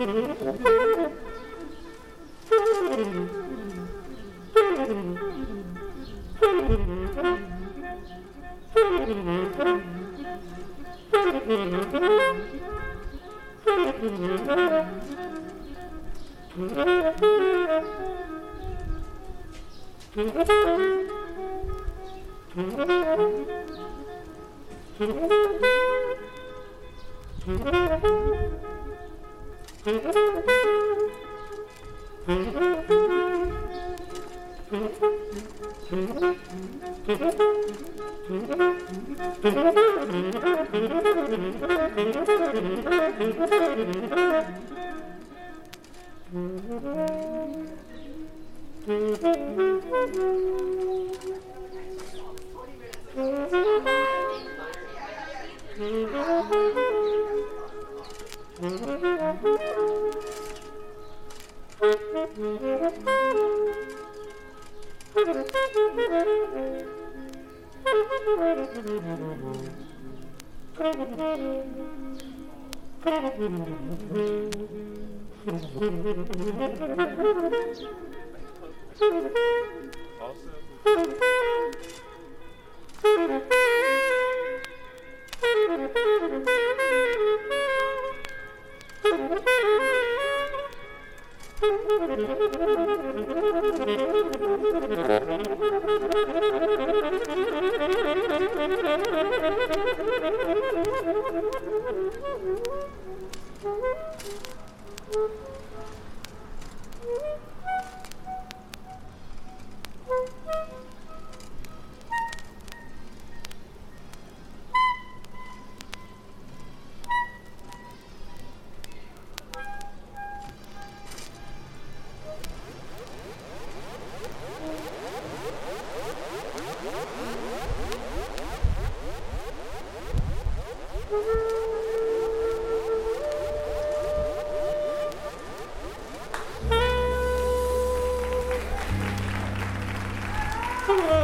Thank you. Thank you.